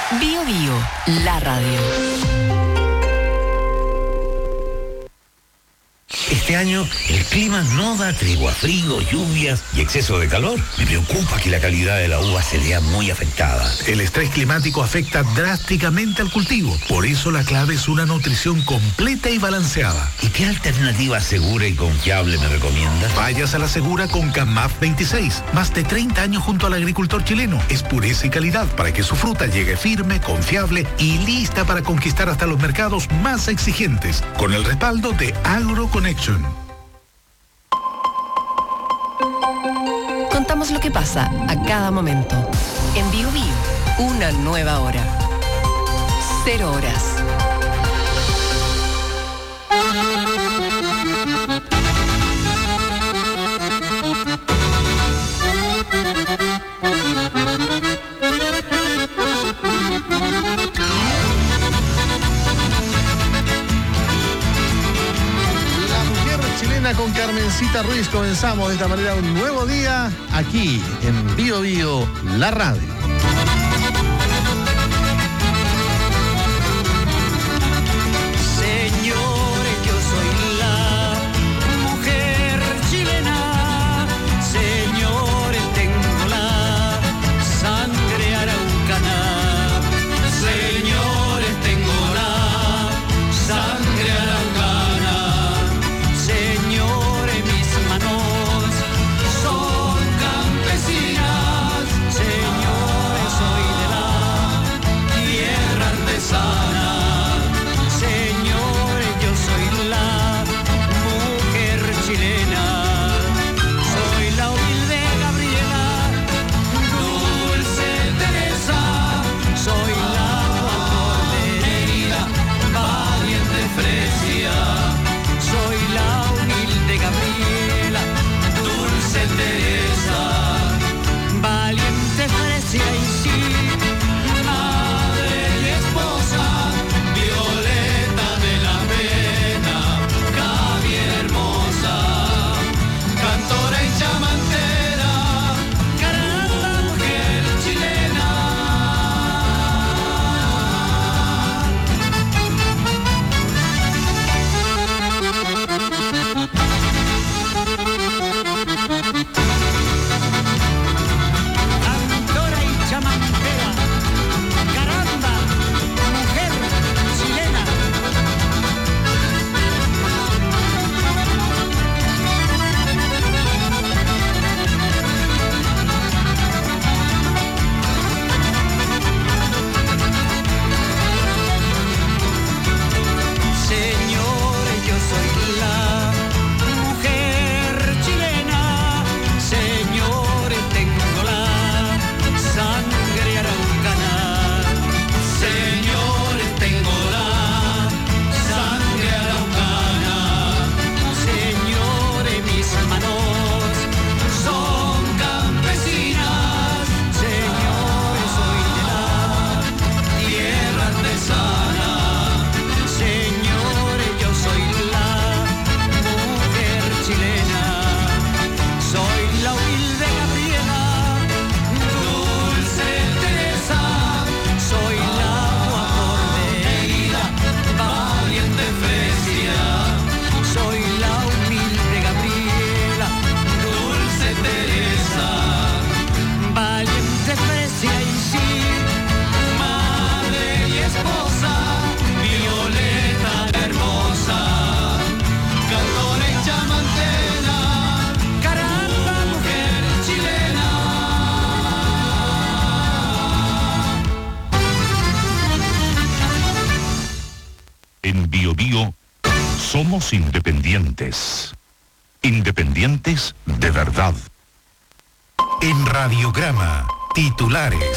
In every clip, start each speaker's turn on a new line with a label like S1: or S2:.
S1: Bio Bio, la radio.
S2: Este año el clima no da tregua, frío, lluvias y exceso de calor. Me preocupa que la calidad de la uva se vea muy afectada.
S3: El estrés climático afecta drásticamente al cultivo. Por eso la clave es una nutrición completa y balanceada.
S2: ¿Y qué alternativa segura y confiable me recomiendas?
S3: Vayas a la segura con CAMAF 26. Más de 30 años junto al agricultor chileno. Es pureza y calidad para que su fruta llegue firme, confiable y lista para conquistar hasta los mercados más exigentes. Con el respaldo de AgroConnection.
S1: Contamos lo que pasa a cada momento. En Bio Bio, una nueva hora. 0 horas.
S4: Con Carmencita Ruiz comenzamos de esta manera un nuevo día aquí en Bio Bio, la radio.
S5: Señores, yo soy la mujer chilena. Señores, tengo la sangre araucana. Señores, tengo la sangre araucana.
S6: Somos independientes. Independientes de verdad.
S3: En Radiograma, titulares.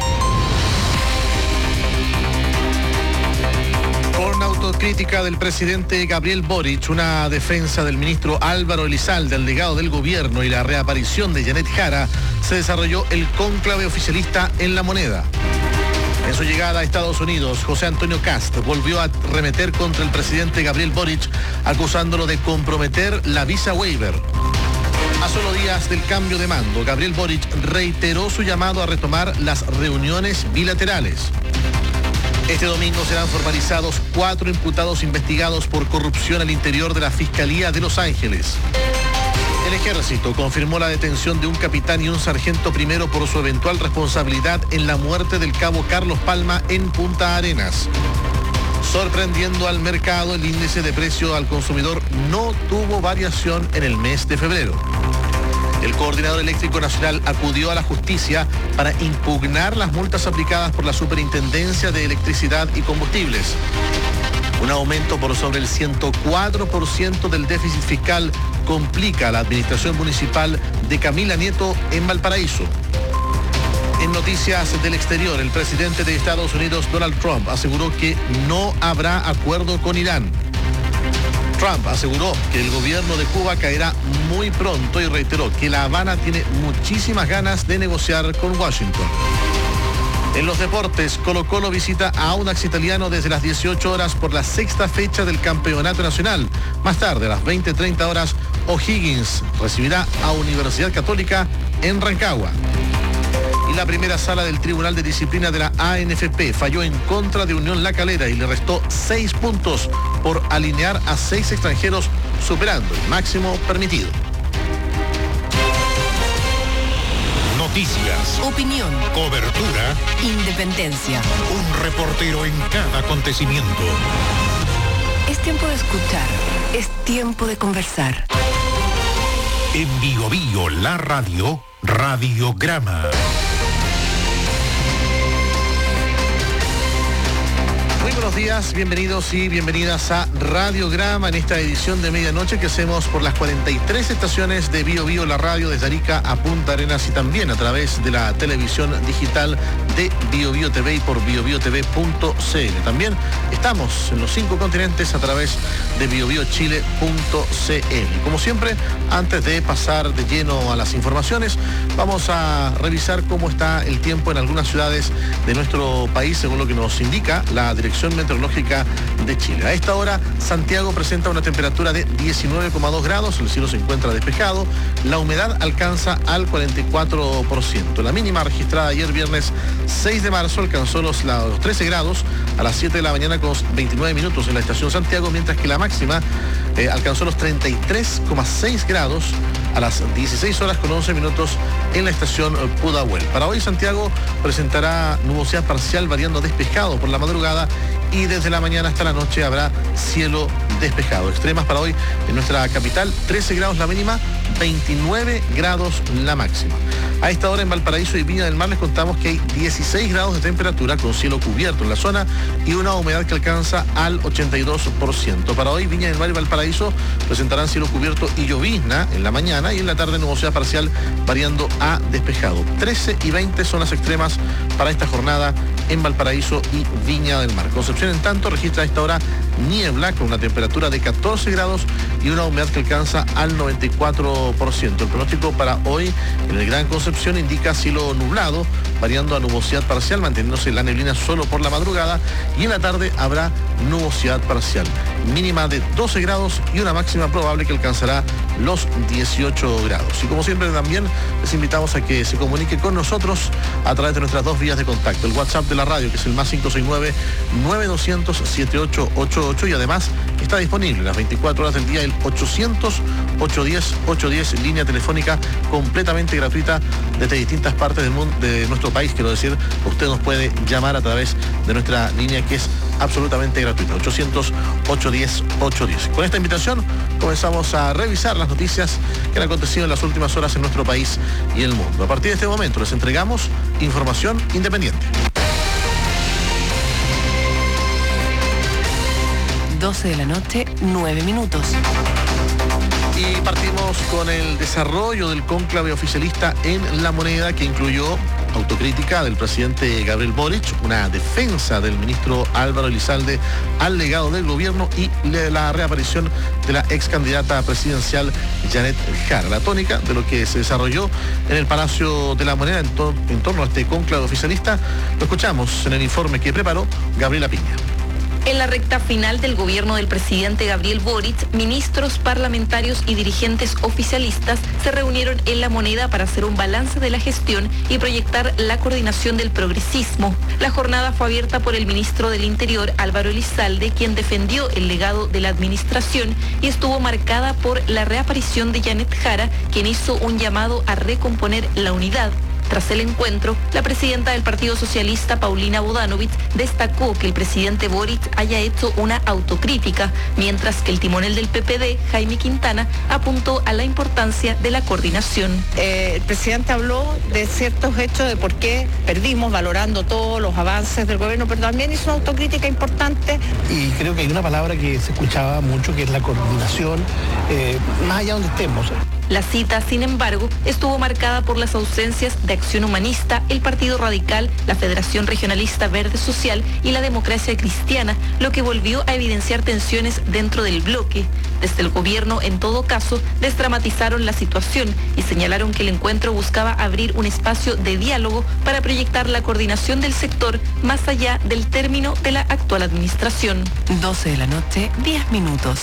S4: Con autocrítica del presidente Gabriel Boric, una defensa del ministro Álvaro Elizalde, el delegado del gobierno, y la reaparición de Janet Jara, se desarrolló el cónclave oficialista en La Moneda. En su llegada a Estados Unidos, José Antonio Kast volvió a arremeter contra el presidente Gabriel Boric, acusándolo de comprometer la visa waiver. A solo días del cambio de mando, Gabriel Boric reiteró su llamado a retomar las reuniones bilaterales. Este domingo serán formalizados 4 imputados investigados por corrupción al interior de la Fiscalía de Los Ángeles. El Ejército confirmó la detención de un capitán y un sargento primero por su eventual responsabilidad en la muerte del cabo Carlos Palma en Punta Arenas. Sorprendiendo al mercado, el índice de precio al consumidor no tuvo variación en el mes de febrero. El Coordinador Eléctrico Nacional acudió a la justicia para impugnar las multas aplicadas por la Superintendencia de Electricidad y Combustibles. Un aumento por sobre el 104% del déficit fiscal complica a la administración municipal de Camila Nieto en Valparaíso. En noticias del exterior, el presidente de Estados Unidos, Donald Trump, aseguró que no habrá acuerdo con Irán. Trump aseguró que el gobierno de Cuba caerá muy pronto y reiteró que La Habana tiene muchísimas ganas de negociar con Washington. En los deportes, Colo-Colo visita a Audax Italiano desde las 18 horas por la 6ª fecha del Campeonato Nacional. Más tarde, a las 20:30 horas, O'Higgins recibirá a Universidad Católica en Rancagua. Y la primera sala del Tribunal de Disciplina de la ANFP falló en contra de Unión La Calera y le restó 6 puntos por alinear a 6 extranjeros, superando el máximo permitido.
S3: Noticias,
S1: Opinión,
S3: cobertura,
S1: independencia.
S3: un reportero en cada acontecimiento.
S1: Es tiempo de escuchar, es tiempo de conversar.
S3: En Bio Bio, la radio, Radiograma.
S4: Muy buenos días, bienvenidos y bienvenidas a Radiograma en esta edición de medianoche que hacemos por las 43 estaciones de Bio Bio, la radio desde Arica a Punta Arenas y también a través de la televisión digital de Bio Bio TV y por biobiotv.cl. También estamos en los 5 continentes a través de biobiochile.cl. Como siempre, antes de pasar de lleno a las informaciones, vamos a revisar cómo está el tiempo en algunas ciudades de nuestro país, según lo que nos indica la Dirección Meteorológica de Chile. A esta hora, Santiago presenta una temperatura de 19,2 grados, el cielo se encuentra despejado, la humedad alcanza al 44%. La mínima registrada ayer viernes 6 de marzo alcanzó los 13 grados a las 7 de la mañana con 29 minutos en la estación Santiago, mientras que la máxima alcanzó los 33,6 grados a las 16 horas con 11 minutos en la estación Pudahuel. Para hoy Santiago presentará nubosidad parcial variando despejado por la madrugada y desde la mañana hasta la noche habrá cielo despejado. Extremas para hoy en nuestra capital, 13 grados la mínima, 29 grados la máxima. A esta hora en Valparaíso y Viña del Mar les contamos que hay 16 grados de temperatura con cielo cubierto en la zona y una humedad que alcanza al 82%. Para hoy Viña del Mar y Valparaíso presentarán cielo cubierto y llovizna en la mañana y en la tarde nubosidad parcial variando a despejado. 13 y 20 son las extremas para esta jornada en Valparaíso y Viña del Mar. Concepción, en tanto, registra a esta hora niebla con una temperatura de 14 grados y una humedad que alcanza al 94%. El pronóstico para hoy en el Gran Concepción indica cielo nublado, variando a nubosidad parcial, manteniéndose la neblina solo por la madrugada y en la tarde habrá nubosidad parcial. Mínima de 12 grados y una máxima probable que alcanzará los 18 grados. Y como siempre también les invitamos a que se comunique con nosotros a través de nuestras 2 vías de contacto. El WhatsApp de la radio, que es el más 569-9200-7888 y además está disponible las 24 horas del día el 800-810-810, línea telefónica completamente gratuita desde distintas partes del mundo, de nuestro país, quiero decir, usted nos puede llamar a través de nuestra línea que es absolutamente gratuita, 800-810-810. Con esta invitación comenzamos a revisar las noticias que han acontecido en las últimas horas en nuestro país y el mundo. A partir de este momento les entregamos información independiente.
S1: 12 de la noche, 9 minutos.
S4: Y partimos con el desarrollo del cónclave oficialista en La Moneda, que incluyó autocrítica del presidente Gabriel Boric, una defensa del ministro Álvaro Elizalde al legado del gobierno y la reaparición de la ex candidata presidencial Janet Jara. La tónica de lo que se desarrolló en el Palacio de La Moneda en torno a este cónclave oficialista lo escuchamos en el informe que preparó Gabriela Piña.
S7: En la recta final del gobierno del presidente Gabriel Boric, ministros, parlamentarios y dirigentes oficialistas se reunieron en La Moneda para hacer un balance de la gestión y proyectar la coordinación del progresismo. La jornada fue abierta por el ministro del Interior, Álvaro Elizalde, quien defendió el legado de la administración y estuvo marcada por la reaparición de Janet Jara, quien hizo un llamado a recomponer la unidad. Tras el encuentro, la presidenta del Partido Socialista, Paulina Bodanovich, destacó que el presidente Boric haya hecho una autocrítica, mientras que el timonel del PPD, Jaime Quintana, apuntó a la importancia de la coordinación.
S8: El presidente habló de ciertos hechos de por qué perdimos, valorando todos los avances del gobierno, pero también hizo una autocrítica importante.
S9: Y creo que hay una palabra que se escuchaba mucho, que es la coordinación, más allá donde estemos.
S7: La cita, sin embargo, estuvo marcada por las ausencias de Acción Humanista, el Partido Radical, la Federación Regionalista Verde Social y la Democracia Cristiana, lo que volvió a evidenciar tensiones dentro del bloque. Desde el gobierno, en todo caso, desdramatizaron la situación y señalaron que el encuentro buscaba abrir un espacio de diálogo para proyectar la coordinación del sector más allá del término de la actual administración.
S1: 12 de la noche, 10 minutos.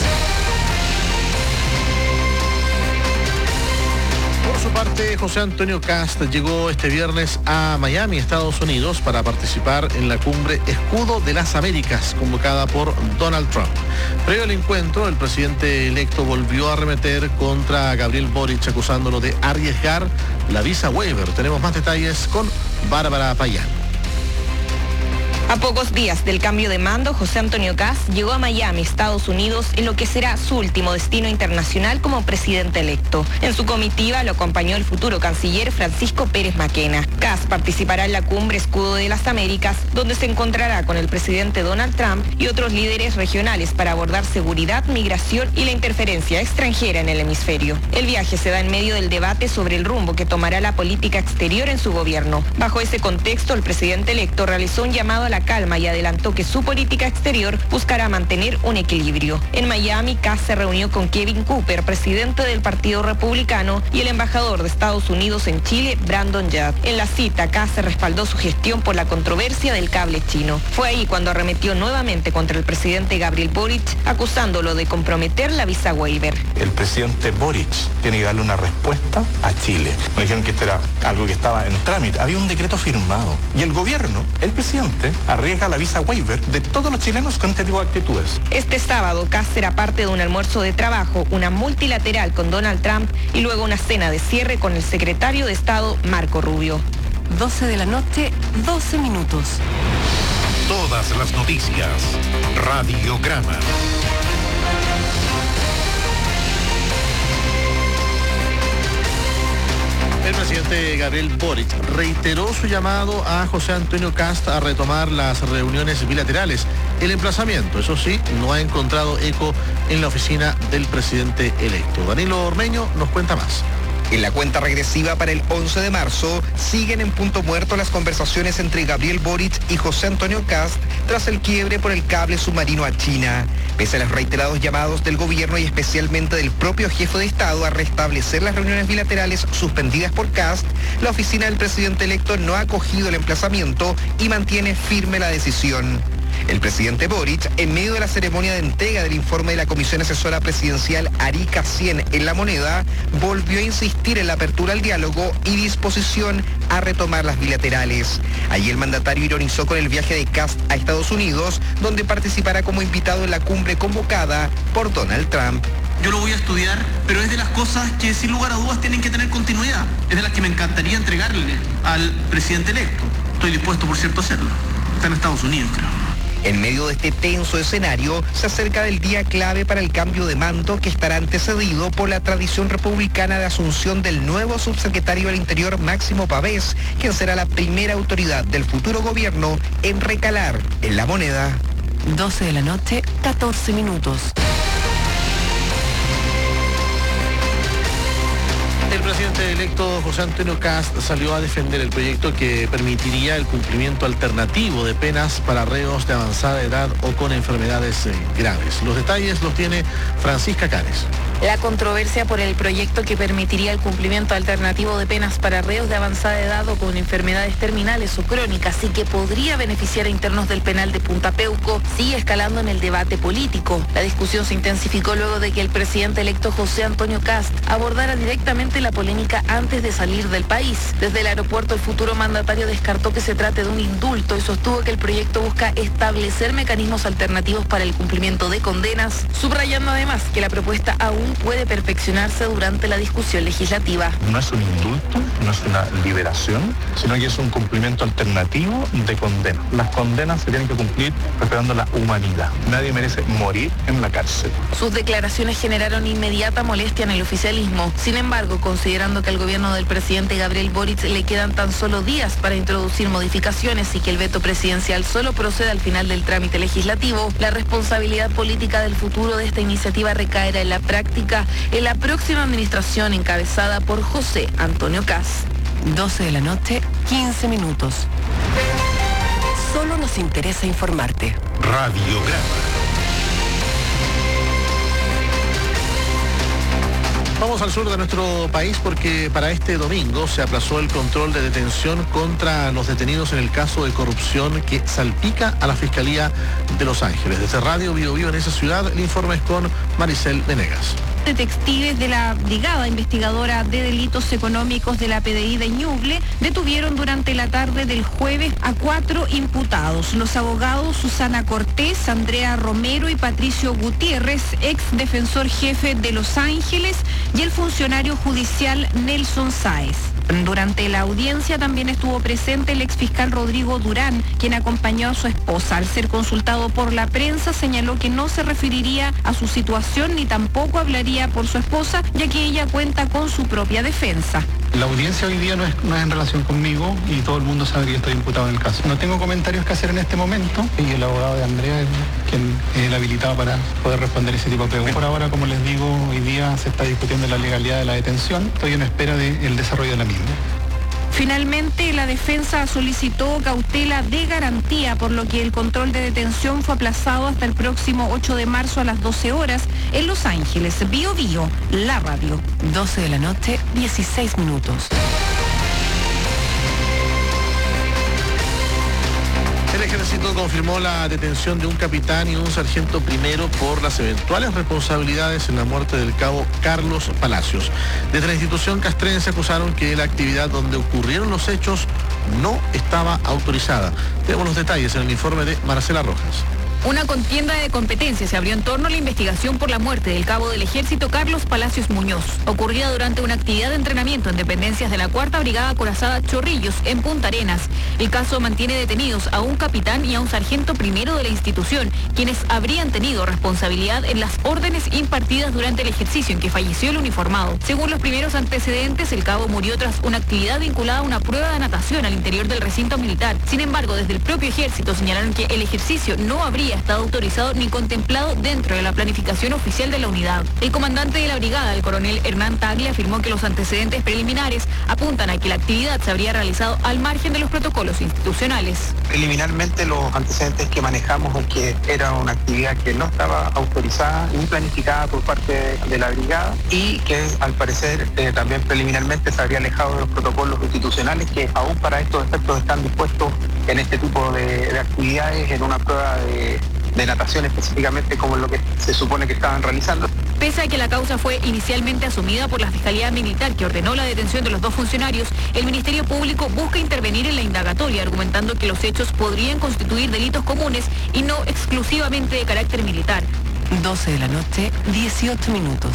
S4: Por su parte, José Antonio Kast llegó este viernes a Miami, Estados Unidos, para participar en la cumbre Escudo de las Américas, convocada por Donald Trump. Previo al encuentro, el presidente electo volvió a arremeter contra Gabriel Boric, acusándolo de arriesgar la visa waiver. Tenemos más detalles con Bárbara Payán.
S10: A pocos días del cambio de mando, José Antonio Kast llegó a Miami, Estados Unidos, en lo que será su último destino internacional como presidente electo. En su comitiva lo acompañó el futuro canciller Francisco Pérez Maquena. Kast participará en la cumbre Escudo de las Américas, donde se encontrará con el presidente Donald Trump y otros líderes regionales para abordar seguridad, migración y la interferencia extranjera en el hemisferio. El viaje se da en medio del debate sobre el rumbo que tomará la política exterior en su gobierno. Bajo ese contexto, el presidente electo realizó un llamado a la calma y adelantó que su política exterior buscará mantener un equilibrio. En Miami, Kast se reunió con Kevin Cooper, presidente del Partido Republicano, y el embajador de Estados Unidos en Chile, Brandon Judd. En la cita, Kast se respaldó su gestión por la controversia del cable chino. Fue ahí cuando arremetió nuevamente contra el presidente Gabriel Boric, acusándolo de comprometer la visa waiver.
S11: El presidente Boric tiene que darle una respuesta a Chile. Me dijeron que esto era algo que estaba en trámite. Había un decreto firmado. Y el gobierno, el presidente, arriesga la visa waiver de todos los chilenos con este tipo de actitudes.
S10: Este sábado, Kast será parte de un almuerzo de trabajo, una multilateral con Donald Trump y luego una cena de cierre con el secretario de Estado, Marco Rubio.
S1: 12 de la noche, 12 minutos.
S3: Todas las noticias. Radiograma.
S4: El presidente Gabriel Boric reiteró su llamado a José Antonio Kast a retomar las reuniones bilaterales. El emplazamiento, eso sí, no ha encontrado eco en la oficina del presidente electo. Danilo Ormeño nos cuenta más.
S12: En la cuenta regresiva para el 11 de marzo, siguen en punto muerto las conversaciones entre Gabriel Boric y José Antonio Kast tras el quiebre por el cable submarino a China. Pese a los reiterados llamados del gobierno y especialmente del propio jefe de Estado a restablecer las reuniones bilaterales suspendidas por Kast, la oficina del presidente electo no ha acogido el emplazamiento y mantiene firme la decisión. El presidente Boric, en medio de la ceremonia de entrega del informe de la Comisión Asesora Presidencial Arica 100 en La Moneda, volvió a insistir en la apertura al diálogo y disposición a retomar las bilaterales. Allí el mandatario ironizó con el viaje de Kast a Estados Unidos, donde participará como invitado en la cumbre convocada por Donald Trump.
S13: Yo lo voy a estudiar, pero es de las cosas que sin lugar a dudas tienen que tener continuidad. Es de las que me encantaría entregarle al presidente electo. Estoy dispuesto, por cierto, a hacerlo. Está en Estados Unidos, creo.
S12: En medio de este tenso escenario, se acerca el día clave para el cambio de mando que estará antecedido por la tradición republicana de asunción del nuevo subsecretario del Interior, Máximo Pavés, quien será la primera autoridad del futuro gobierno en recalar en La Moneda.
S1: 12 de la noche, 14 minutos.
S4: El presidente electo José Antonio Kast salió a defender el proyecto que permitiría el cumplimiento alternativo de penas para reos de avanzada edad o con enfermedades graves. Los detalles los tiene Francisca Cares.
S7: La controversia por el proyecto que permitiría el cumplimiento alternativo de penas para reos de avanzada edad o con enfermedades terminales o crónicas y que podría beneficiar a internos del penal de Punta Peuco sigue escalando en el debate político. La discusión se intensificó luego de que el presidente electo José Antonio Kast abordara directamente la polémica antes de salir del país. Desde el aeropuerto, el futuro mandatario descartó que se trate de un indulto y sostuvo que el proyecto busca establecer mecanismos alternativos para el cumplimiento de condenas, subrayando además que la propuesta aún puede perfeccionarse durante la discusión legislativa.
S11: No es un indulto, no es una liberación, sino que es un cumplimiento alternativo de condena. Las condenas se tienen que cumplir respetando la humanidad. Nadie merece morir en la cárcel.
S7: Sus declaraciones generaron inmediata molestia en el oficialismo. Sin embargo, considerando que al gobierno del presidente Gabriel Boric le quedan tan solo días para introducir modificaciones y que el veto presidencial solo procede al final del trámite legislativo, la responsabilidad política del futuro de esta iniciativa recaerá en la práctica en la próxima administración encabezada por José Antonio Kast.
S1: 12 de la noche, 15 minutos. Solo nos interesa informarte.
S3: Radiograma.
S4: Vamos al sur de nuestro país porque para este domingo se aplazó el control de detención contra los detenidos en el caso de corrupción que salpica a la Fiscalía de Los Ángeles. Desde Radio Bio Bio en esa ciudad, el informe es con Maricel Venegas.
S14: Detectives de la Brigada Investigadora de Delitos Económicos de la PDI de Ñuble detuvieron durante la tarde del jueves a 4 imputados. Los abogados Susana Cortés, Andrea Romero y Patricio Gutiérrez, ex defensor jefe de Los Ángeles, y el funcionario judicial Nelson Sáez. Durante la audiencia también estuvo presente el exfiscal Rodrigo Durán, quien acompañó a su esposa. Al ser consultado por la prensa, señaló que no se referiría a su situación ni tampoco hablaría por su esposa, ya que ella cuenta con su propia defensa.
S15: La audiencia hoy día no es en relación conmigo y todo el mundo sabe que yo estoy imputado en el caso. No tengo comentarios que hacer en este momento y el abogado de Andrea es quien es el habilitado para poder responder ese tipo de preguntas. Por ahora, como les digo, hoy día se está discutiendo la legalidad de la detención. Estoy en espera del desarrollo de la misma.
S14: Finalmente, la defensa solicitó cautela de garantía, por lo que el control de detención fue aplazado hasta el próximo 8 de marzo a las 12 horas en Los Ángeles. Bio Bio, la radio.
S1: 12 de la noche, 16 minutos.
S4: El ejército confirmó la detención de un capitán y un sargento primero por las eventuales responsabilidades en la muerte del cabo Carlos Palacios. Desde la institución castrense acusaron que la actividad donde ocurrieron los hechos no estaba autorizada. Tenemos los detalles en el informe de Marcela Rojas.
S16: Una contienda de competencia se abrió en torno a la investigación por la muerte del cabo del ejército Carlos Palacios Muñoz, ocurrida durante una actividad de entrenamiento en dependencias de la 4ª Brigada Acorazada Chorrillos, en Punta Arenas. El caso mantiene detenidos a un capitán y a un sargento primero de la institución, quienes habrían tenido responsabilidad en las órdenes impartidas durante el ejercicio en que falleció el uniformado. Según los primeros antecedentes, el cabo murió tras una actividad vinculada a una prueba de natación al interior del recinto militar. Sin embargo, desde el propio ejército señalaron que el ejercicio no habría estado autorizado ni contemplado dentro de la planificación oficial de la unidad. El comandante de la brigada, el coronel Hernán Tagle, afirmó que los antecedentes preliminares apuntan a que la actividad se habría realizado al margen de los protocolos institucionales.
S17: Preliminarmente los antecedentes que manejamos es que era una actividad que no estaba autorizada ni planificada por parte de la brigada y que al parecer también preliminarmente se habría alejado de los protocolos institucionales que aún para estos efectos están dispuestos en este tipo de actividades, en una prueba de natación específicamente como lo que se supone que estaban realizando.
S16: Pese a que la causa fue inicialmente asumida por la Fiscalía Militar, que ordenó la detención de los dos funcionarios, el Ministerio Público busca intervenir en la indagatoria, argumentando que los hechos podrían constituir delitos comunes y no exclusivamente de carácter militar.
S1: 12 de la noche, 18 minutos.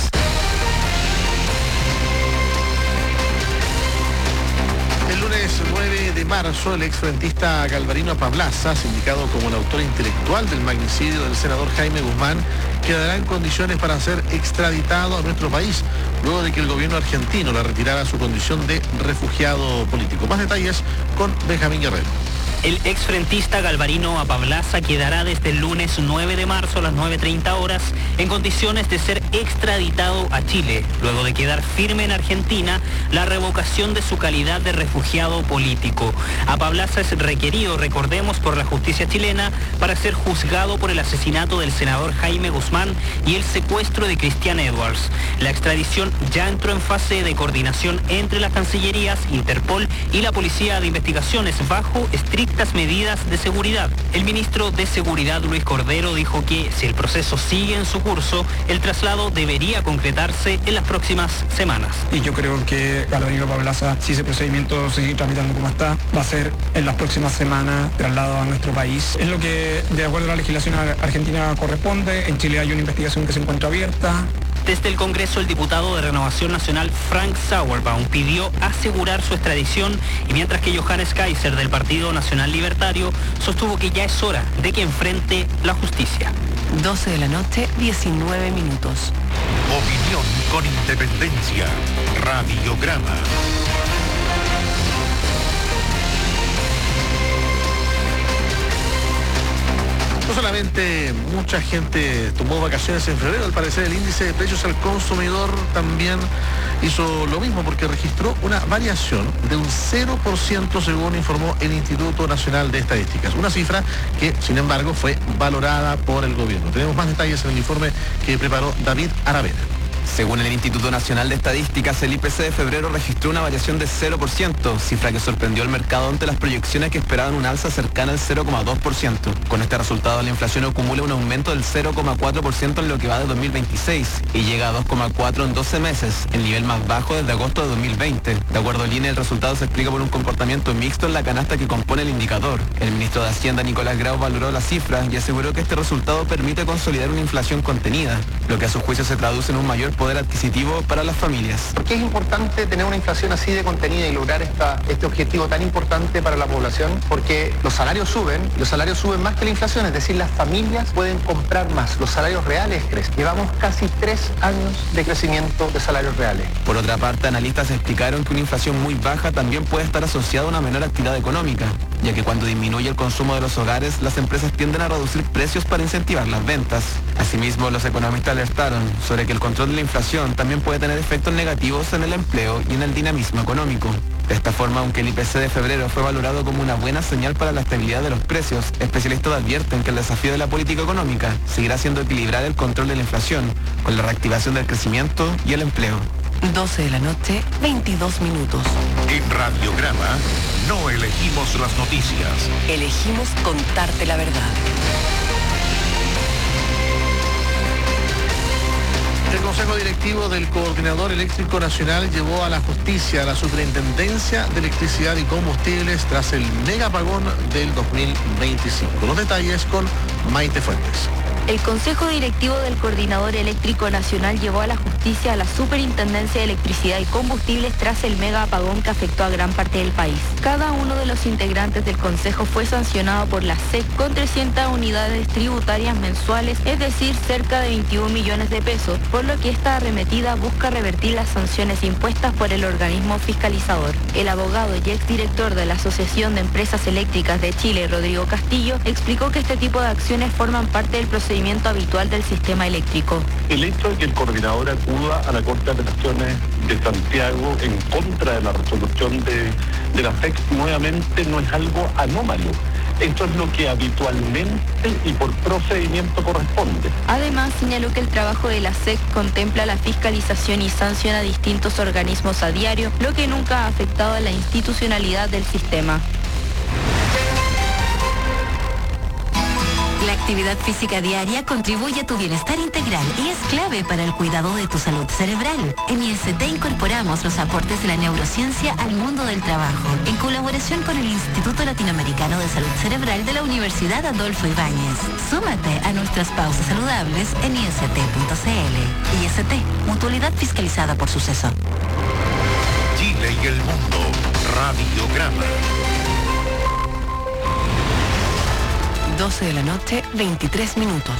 S4: El lunes 9 de marzo, el exfrentista Galvarino Pablaza, sindicado como el autor intelectual del magnicidio del senador Jaime Guzmán, quedará en condiciones para ser extraditado a nuestro país, luego de que el gobierno argentino le retirara su condición de refugiado político. Más detalles con Benjamín Guerrero.
S18: El exfrentista Galvarino Pablaza quedará desde el lunes 9 de marzo a las 9:30 horas en condiciones de ser extraditado a Chile, luego de quedar firme en Argentina la revocación de su calidad de refugiado político. Apablaza es requerido, recordemos, por la justicia chilena para ser juzgado por el asesinato del senador Jaime Guzmán y el secuestro de Christian Edwards. La extradición ya entró en fase de coordinación entre las cancillerías, Interpol y la Policía de Investigaciones bajo estrictas medidas de seguridad. El ministro de Seguridad, Luis Cordero, dijo que si el proceso sigue en su curso, el traslado debería concretarse en las próximas semanas.
S19: Y yo creo que a Danilo Pablaza, si ese procedimiento sigue tramitando como está, va a ser en las próximas semanas traslado a nuestro país. Es lo que, de acuerdo a la legislación argentina, corresponde. En Chile hay una investigación que se encuentra abierta.
S18: Desde el Congreso, el diputado de Renovación Nacional, Frank Sauerbaum, pidió asegurar su extradición, y mientras que Johannes Kaiser, del Partido Nacional Libertario, sostuvo que ya es hora de que enfrente la justicia.
S1: 12 de la noche, 19 minutos.
S6: Opinión con independencia. Radiograma.
S4: No solamente mucha gente tomó vacaciones en febrero, al parecer el índice de precios al consumidor también hizo lo mismo, porque registró una variación de un 0% según informó el Instituto Nacional de Estadísticas. Una cifra que, sin embargo, fue valorada por el gobierno. Tenemos más detalles en el informe que preparó David Aravena.
S20: Según el Instituto Nacional de Estadísticas, el IPC de febrero registró una variación de 0%, cifra que sorprendió al mercado ante las proyecciones que esperaban un alza cercana al 0,2%. Con este resultado, la inflación acumula un aumento del 0,4% en lo que va de 2026 y llega a 2,4% en 12 meses, el nivel más bajo desde agosto de 2020. De acuerdo al INE, el resultado se explica por un comportamiento mixto en la canasta que compone el indicador. El ministro de Hacienda, Nicolás Grau, valoró la cifra y aseguró que este resultado permite consolidar una inflación contenida, lo que a su juicio se traduce en un mayor poder adquisitivo para las familias.
S17: ¿Por qué es importante tener una inflación así de contenida y lograr este objetivo tan importante para la población? Porque los salarios suben más que la inflación, es decir, las familias pueden comprar más, los salarios reales crecen. Llevamos casi 3 años de crecimiento de salarios reales.
S20: Por otra parte, analistas explicaron que una inflación muy baja también puede estar asociada a una menor actividad económica, ya que cuando disminuye el consumo de los hogares, las empresas tienden a reducir precios para incentivar las ventas. Asimismo, los economistas alertaron sobre que el control de la inflación también puede tener efectos negativos en el empleo y en el dinamismo económico. De esta forma, aunque el IPC de febrero fue valorado como una buena señal para la estabilidad de los precios, especialistas advierten que el desafío de la política económica seguirá siendo equilibrar el control de la inflación con la reactivación del crecimiento y el empleo.
S1: 12 de la noche, 22 minutos.
S6: En Radiograma no elegimos las noticias.
S1: Elegimos contarte la verdad.
S4: El Consejo Directivo del Coordinador Eléctrico Nacional llevó a la justicia a la Superintendencia de Electricidad y Combustibles tras el megapagón del 2025. Los detalles con Maite Fuentes.
S21: El Consejo Directivo del Coordinador Eléctrico Nacional llevó a la justicia a la Superintendencia de Electricidad y Combustibles tras el mega apagón que afectó a gran parte del país. Cada uno de los integrantes del Consejo fue sancionado por la SEC con 300 unidades tributarias mensuales, es decir, cerca de 21 millones de pesos, por lo que esta arremetida busca revertir las sanciones impuestas por el organismo fiscalizador. El abogado y exdirector de la Asociación de Empresas Eléctricas de Chile, Rodrigo Castillo, explicó que este tipo de acciones forman parte del procedimiento habitual del sistema eléctrico.
S22: El hecho de que el coordinador acuda a la Corte de Apelaciones de Santiago en contra de la resolución de la SEC nuevamente no es algo anómalo. Esto es lo que habitualmente y por procedimiento corresponde.
S21: Además, señaló que el trabajo de la SEC contempla la fiscalización y sanciona a distintos organismos a diario, lo que nunca ha afectado a la institucionalidad del sistema.
S23: La actividad física diaria contribuye a tu bienestar integral y es clave para el cuidado de tu salud cerebral. En IST incorporamos los aportes de la neurociencia al mundo del trabajo, en colaboración con el Instituto Latinoamericano de Salud Cerebral de la Universidad Adolfo Ibáñez. Súmate a nuestras pausas saludables en ist.cl. IST, mutualidad fiscalizada por Suceso.
S6: Chile y el mundo. Radiograma.
S1: 12 de la noche, 23 minutos.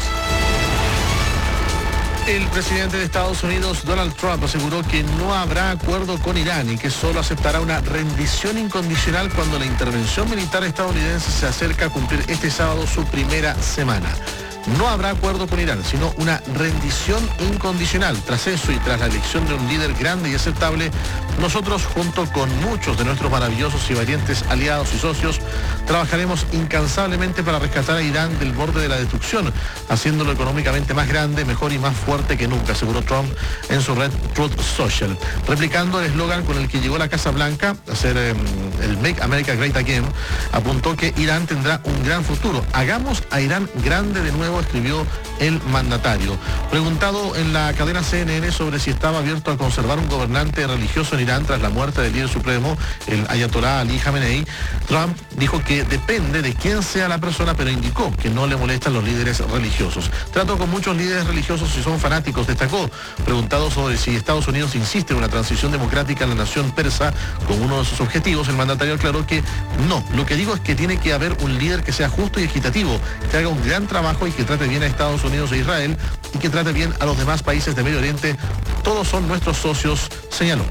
S4: El presidente de Estados Unidos, Donald Trump, aseguró que no habrá acuerdo con Irán y que solo aceptará una rendición incondicional cuando la intervención militar estadounidense se acerca a cumplir este sábado su primera semana. no habrá acuerdo con Irán, sino una rendición incondicional. Tras eso y tras la elección de un líder grande y aceptable, nosotros, junto con muchos de nuestros maravillosos y valientes aliados y socios, trabajaremos incansablemente para rescatar a Irán del borde de la destrucción, haciéndolo económicamente más grande, mejor y más fuerte que nunca, aseguró Trump en su red Truth Social, replicando el eslogan con el que llegó a la Casa Blanca, a ser el Make America Great Again. Apuntó que Irán tendrá un gran futuro. Hagamos a Irán grande de nuevo, escribió el mandatario. Preguntado en la cadena CNN sobre si estaba abierto a conservar un gobernante religioso en Irán tras la muerte del líder supremo, el ayatolá Ali Khamenei, Trump dijo que depende de quién sea la persona, pero indicó que no le molestan los líderes religiosos. Trato con muchos líderes religiosos y son fanáticos, destacó. Preguntado sobre si Estados Unidos insiste en una transición democrática en la nación persa como uno de sus objetivos, el mandatario aclaró que no. Lo que digo es que tiene que haber un líder que sea justo y equitativo, que haga un gran trabajo y que trate bien a Estados Unidos e Israel y que trate bien a los demás países de Medio Oriente. Todos son nuestros socios, señaló.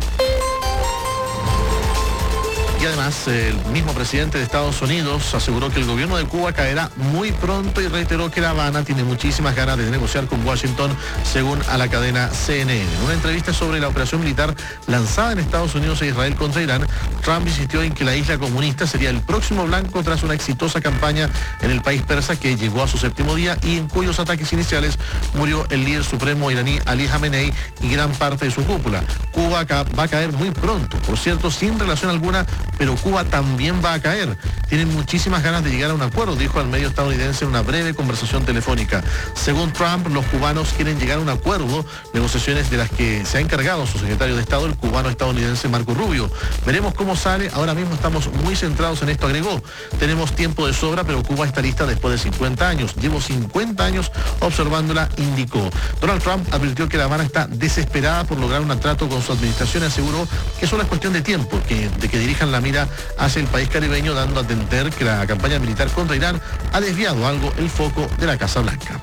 S4: Y además, el mismo presidente de Estados Unidos aseguró que el gobierno de Cuba caerá muy pronto y reiteró que La Habana tiene muchísimas ganas de negociar con Washington, según a la cadena CNN. En una entrevista sobre la operación militar lanzada en Estados Unidos e Israel contra Irán, Trump insistió en que la isla comunista sería el próximo blanco tras una exitosa campaña en el país persa que llegó a su séptimo día y en cuyos ataques iniciales murió el líder supremo iraní Ali Khamenei y gran parte de su cúpula. Cuba va a caer muy pronto, por cierto, sin relación alguna, pero Cuba también va a caer. Tienen muchísimas ganas de llegar a un acuerdo, dijo al medio estadounidense en una breve conversación telefónica. Según Trump, los cubanos quieren llegar a un acuerdo, negociaciones de las que se ha encargado su secretario de Estado, el cubano estadounidense Marco Rubio. Veremos cómo sale, ahora mismo estamos muy centrados en esto, agregó. Tenemos tiempo de sobra, pero Cuba está lista después de 50 años. Llevo 50 años observándola, indicó. Donald Trump advirtió que La Habana está desesperada por lograr un trato con su administración y aseguró que solo es cuestión de tiempo, de que dirijan la mira hacia el país caribeño, dando a entender que la campaña militar contra Irán ha desviado algo el foco de la Casa Blanca.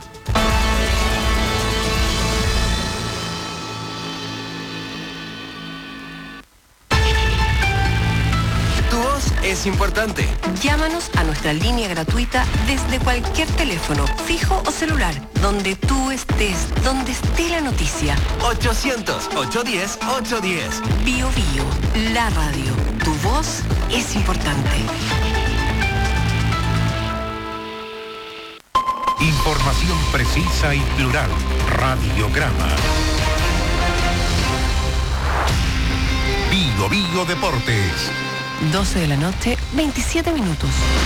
S1: Tu voz es importante. Llámanos a nuestra línea gratuita desde cualquier teléfono, fijo o celular, donde tú estés, donde esté la noticia. 800-810-810. Bio Bio, la radio. Tu voz es importante.
S6: Información precisa y plural. Radiograma. Bio Bio Deportes.
S1: 12 de la noche, 27 minutos.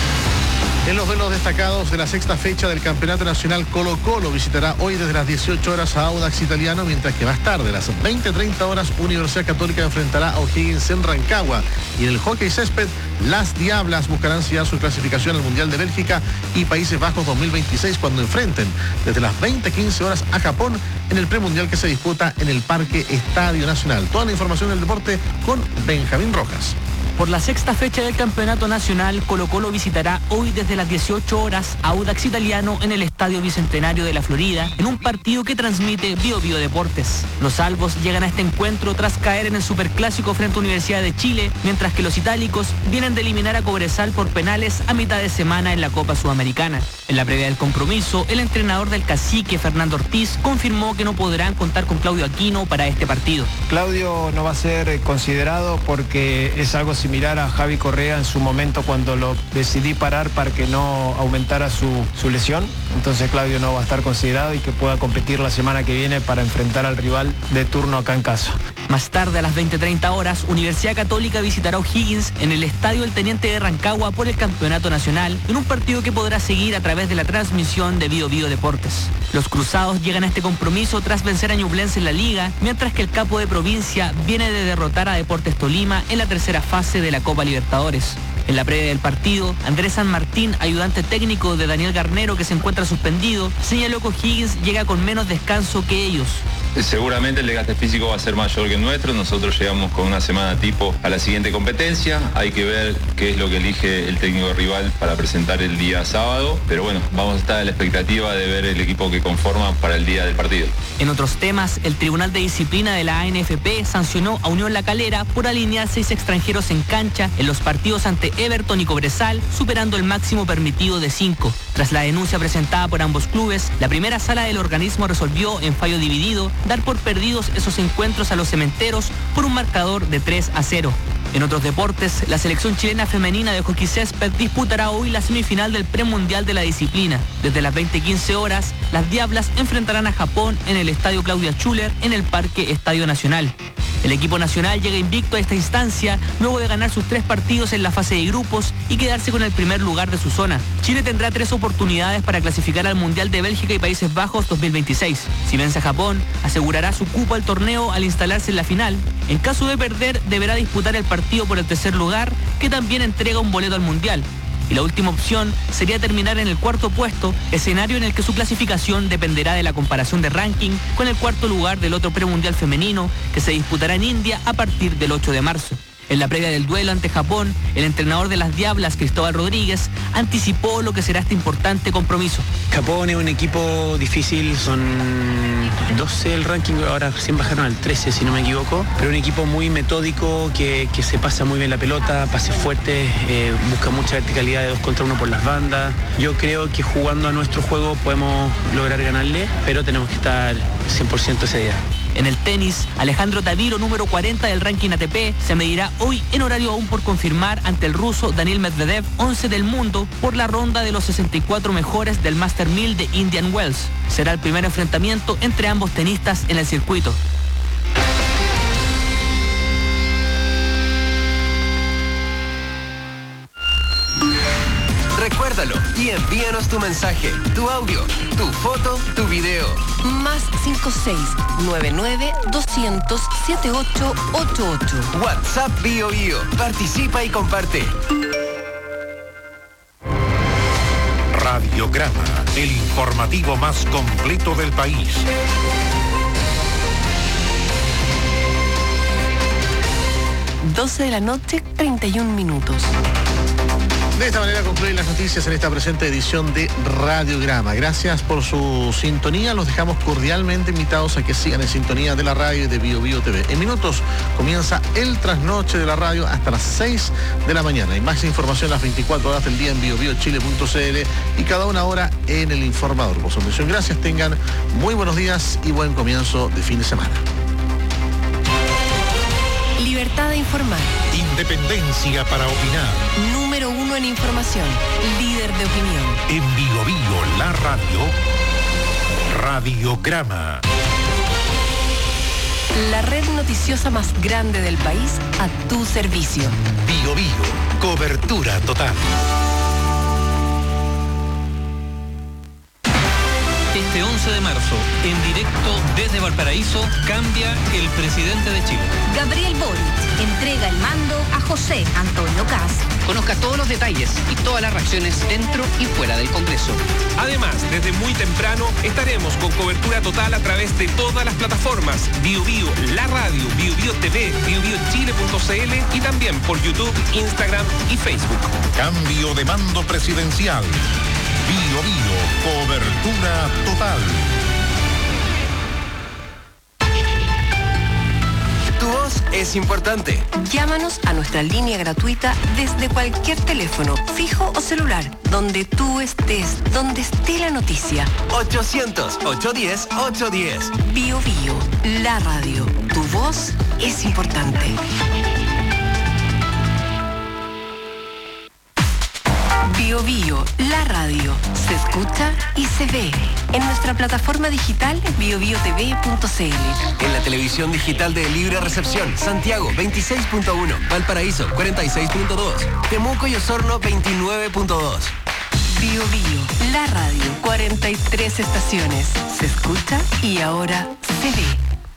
S4: En los duelos destacados de la sexta fecha del Campeonato Nacional, Colo-Colo visitará hoy desde las 18 horas a Audax Italiano, mientras que más tarde, a las 20:30 horas, Universidad Católica enfrentará a O'Higgins en Rancagua. Y en el hockey césped, las Diablas buscarán sellar su clasificación al Mundial de Bélgica y Países Bajos 2026 cuando enfrenten desde las 20:15 horas a Japón en el premundial que se disputa en el Parque Estadio Nacional. Toda la información del deporte con Benjamín Rojas.
S2: Por la sexta fecha del Campeonato Nacional, Colo-Colo visitará hoy desde las 18 horas a Audax Italiano en el Estadio Bicentenario de la Florida, en un partido que transmite Bio Bio Deportes. Los albos llegan a este encuentro tras caer en el Superclásico frente a Universidad de Chile, mientras que los itálicos vienen de eliminar a Cobresal por penales a mitad de semana en la Copa Sudamericana. En la previa del compromiso, el entrenador del Cacique, Fernando Ortiz, confirmó que no podrán contar con Claudio Aquino para este partido.
S5: Claudio no va a ser considerado porque es algo similar a Javi Correa en su momento cuando lo decidí parar para que no aumentara su lesión. Entonces Claudio no va a estar considerado y que pueda competir la semana que viene para enfrentar al rival de turno acá en casa.
S2: Más tarde, a las 20:30 horas, Universidad Católica visitará O'Higgins en el Estadio El Teniente de Rancagua por el Campeonato Nacional, en un partido que podrá seguir a través de la transmisión de Bio Bio Deportes. Los cruzados llegan a este compromiso tras vencer a Ñublense en la Liga, mientras que el capo de provincia viene de derrotar a Deportes Tolima en la tercera fase de la Copa Libertadores. En la previa del partido, Andrés San Martín, ayudante técnico de Daniel Garnero, que se encuentra suspendido, señaló que O'Higgins llega con menos descanso que ellos.
S8: Seguramente el desgaste físico va a ser mayor que el nuestro. Nosotros llegamos con una semana tipo a la siguiente competencia. Hay que ver qué es lo que elige el técnico rival para presentar el día sábado. Pero bueno, vamos a estar a la expectativa de ver el equipo que conforma para el día del partido.
S2: En otros temas, el Tribunal de Disciplina de la ANFP sancionó a Unión La Calera por alinear 6 extranjeros en cancha en los partidos ante Everton y Cobresal, superando el máximo permitido de 5. Tras la denuncia presentada por ambos clubes, la primera sala del organismo resolvió, en fallo dividido, dar por perdidos esos encuentros a los cementeros por un marcador de 3-0. En otros deportes, la selección chilena femenina de hockey césped disputará hoy la semifinal del premundial de la disciplina. Desde las 20:15 horas, las Diablas enfrentarán a Japón en el Estadio Claudia Schuller en el Parque Estadio Nacional. El equipo nacional llega invicto a esta instancia luego de ganar sus 3 partidos en la fase de grupos y quedarse con el primer lugar de su zona. Chile tendrá 3 oportunidades para clasificar al Mundial de Bélgica y Países Bajos 2026. Si vence a Japón, asegurará su cupo al torneo al instalarse en la final. En caso de perder, deberá disputar el partido por el tercer lugar, que también entrega un boleto al Mundial. Y la última opción sería terminar en el 4º puesto, escenario en el que su clasificación dependerá de la comparación de ranking con el 4º lugar del otro premundial femenino, que se disputará en India a partir del 8 de marzo. En la previa del duelo ante Japón, el entrenador de las Diablas, Cristóbal Rodríguez, anticipó lo que será este importante compromiso.
S9: Japón es un equipo difícil, son 12 el ranking, ahora recién bajaron al 13 si no me equivoco, pero un equipo muy metódico que se pasa muy bien la pelota, pases fuertes, busca mucha verticalidad de 2 contra 1 por las bandas. Yo creo que jugando a nuestro juego podemos lograr ganarle, pero tenemos que estar 100% ese día.
S2: En el tenis, Alejandro Taviro, número 40 del ranking ATP, se medirá hoy en horario aún por confirmar ante el ruso Daniil Medvedev, 11 del mundo, por la ronda de los 64 mejores del Master 1000 de Indian Wells. Será el primer enfrentamiento entre ambos tenistas en el circuito.
S1: Recuérdalo y envíanos tu mensaje, tu audio, tu foto, tu video. Más 56-99-200-7888. WhatsApp Bio Bio. Participa y comparte.
S6: Radiograma, el informativo más completo del país.
S1: 12 de la noche, 31 minutos.
S4: De esta manera concluyen las noticias en esta presente edición de Radiograma. Gracias por su sintonía. Los dejamos cordialmente invitados a que sigan en sintonía de la radio y de Bio Bio TV. En minutos comienza el trasnoche de la radio hasta las 6 de la mañana. Hay más información las 24 horas del día en biobiochile.cl y cada una hora en el informador. Por su atención, gracias. Tengan muy buenos días y buen comienzo de fin de semana.
S1: Libertad de informar.
S6: Independencia para opinar.
S1: Número 1 en información. Líder de opinión.
S6: En Bio Bio, la radio. Radiograma.
S1: La red noticiosa más grande del país a tu servicio.
S6: Bio Bio, cobertura total.
S10: Este 11 de marzo, en directo desde Valparaíso, cambia el presidente de Chile.
S14: Gabriel Boric entrega el mando a José Antonio Kast.
S13: Conozca todos los detalles y todas las reacciones dentro y fuera del Congreso.
S24: Además, desde muy temprano estaremos con cobertura total a través de todas las plataformas: Bio Bio, la radio, Bio Bio TV, biobiochile.cl y también por YouTube, Instagram y Facebook.
S6: Cambio de mando presidencial. Bio Bio, cobertura total.
S1: Tu voz es importante. Llámanos a nuestra línea gratuita desde cualquier teléfono, fijo o celular, donde tú estés, donde esté la noticia. 800-810-810. Bio Bio, la radio. Tu voz es importante. Bio Bio, la radio, se escucha y se ve en nuestra plataforma digital biobiotv.cl. En la televisión digital de libre recepción, Santiago 26.1, Valparaíso 46.2, Temuco y Osorno 29.2. Bio Bio, la radio, 43 estaciones, se escucha y ahora se ve.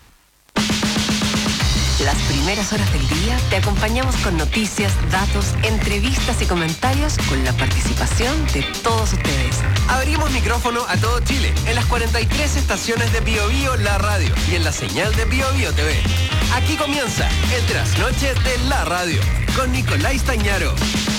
S1: Las primeras horas del día te acompañamos con noticias, datos, entrevistas y comentarios con la participación de todos ustedes. Abrimos micrófono a todo Chile en las 43 estaciones de Bio Bio, la radio y en la señal de Bio Bio TV. Aquí comienza el trasnoche de la radio con Nicolás Tañaro.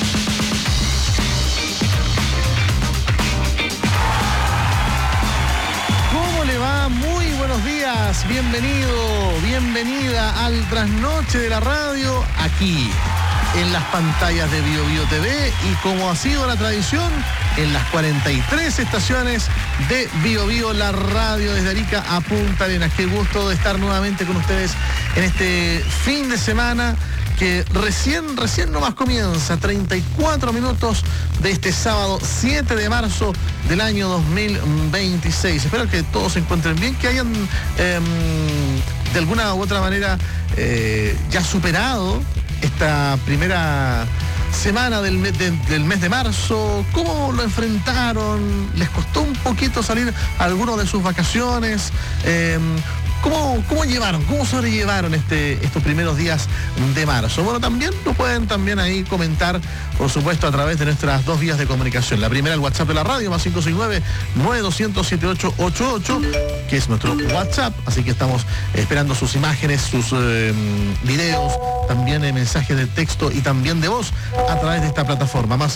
S4: ¿Cómo le va? Muy buenos días, bienvenido, bienvenida al trasnoche de la radio, aquí en las pantallas de Bio Bio TV y, como ha sido la tradición, en las 43 estaciones de Bio Bio, la radio desde Arica a Punta Arenas. Qué gusto de estar nuevamente con ustedes en este fin de semana que recién nomás comienza, 34 minutos de este sábado 7 de marzo del año 2026. Espero que todos se encuentren bien, que hayan de alguna u otra manera ya superado esta primera semana del mes de marzo. ¿Cómo lo enfrentaron? ¿Les costó un poquito salir a algunos de sus vacaciones? ¿Cómo llevaron, cómo sobrellevaron estos primeros días de marzo? Bueno, también lo pueden ahí comentar, por supuesto, a través de nuestras dos vías de comunicación. La primera, el WhatsApp de la radio, más 569-9200-7888, que es nuestro WhatsApp, así que estamos esperando sus imágenes, sus videos, también mensajes de texto y también de voz a través de esta plataforma, más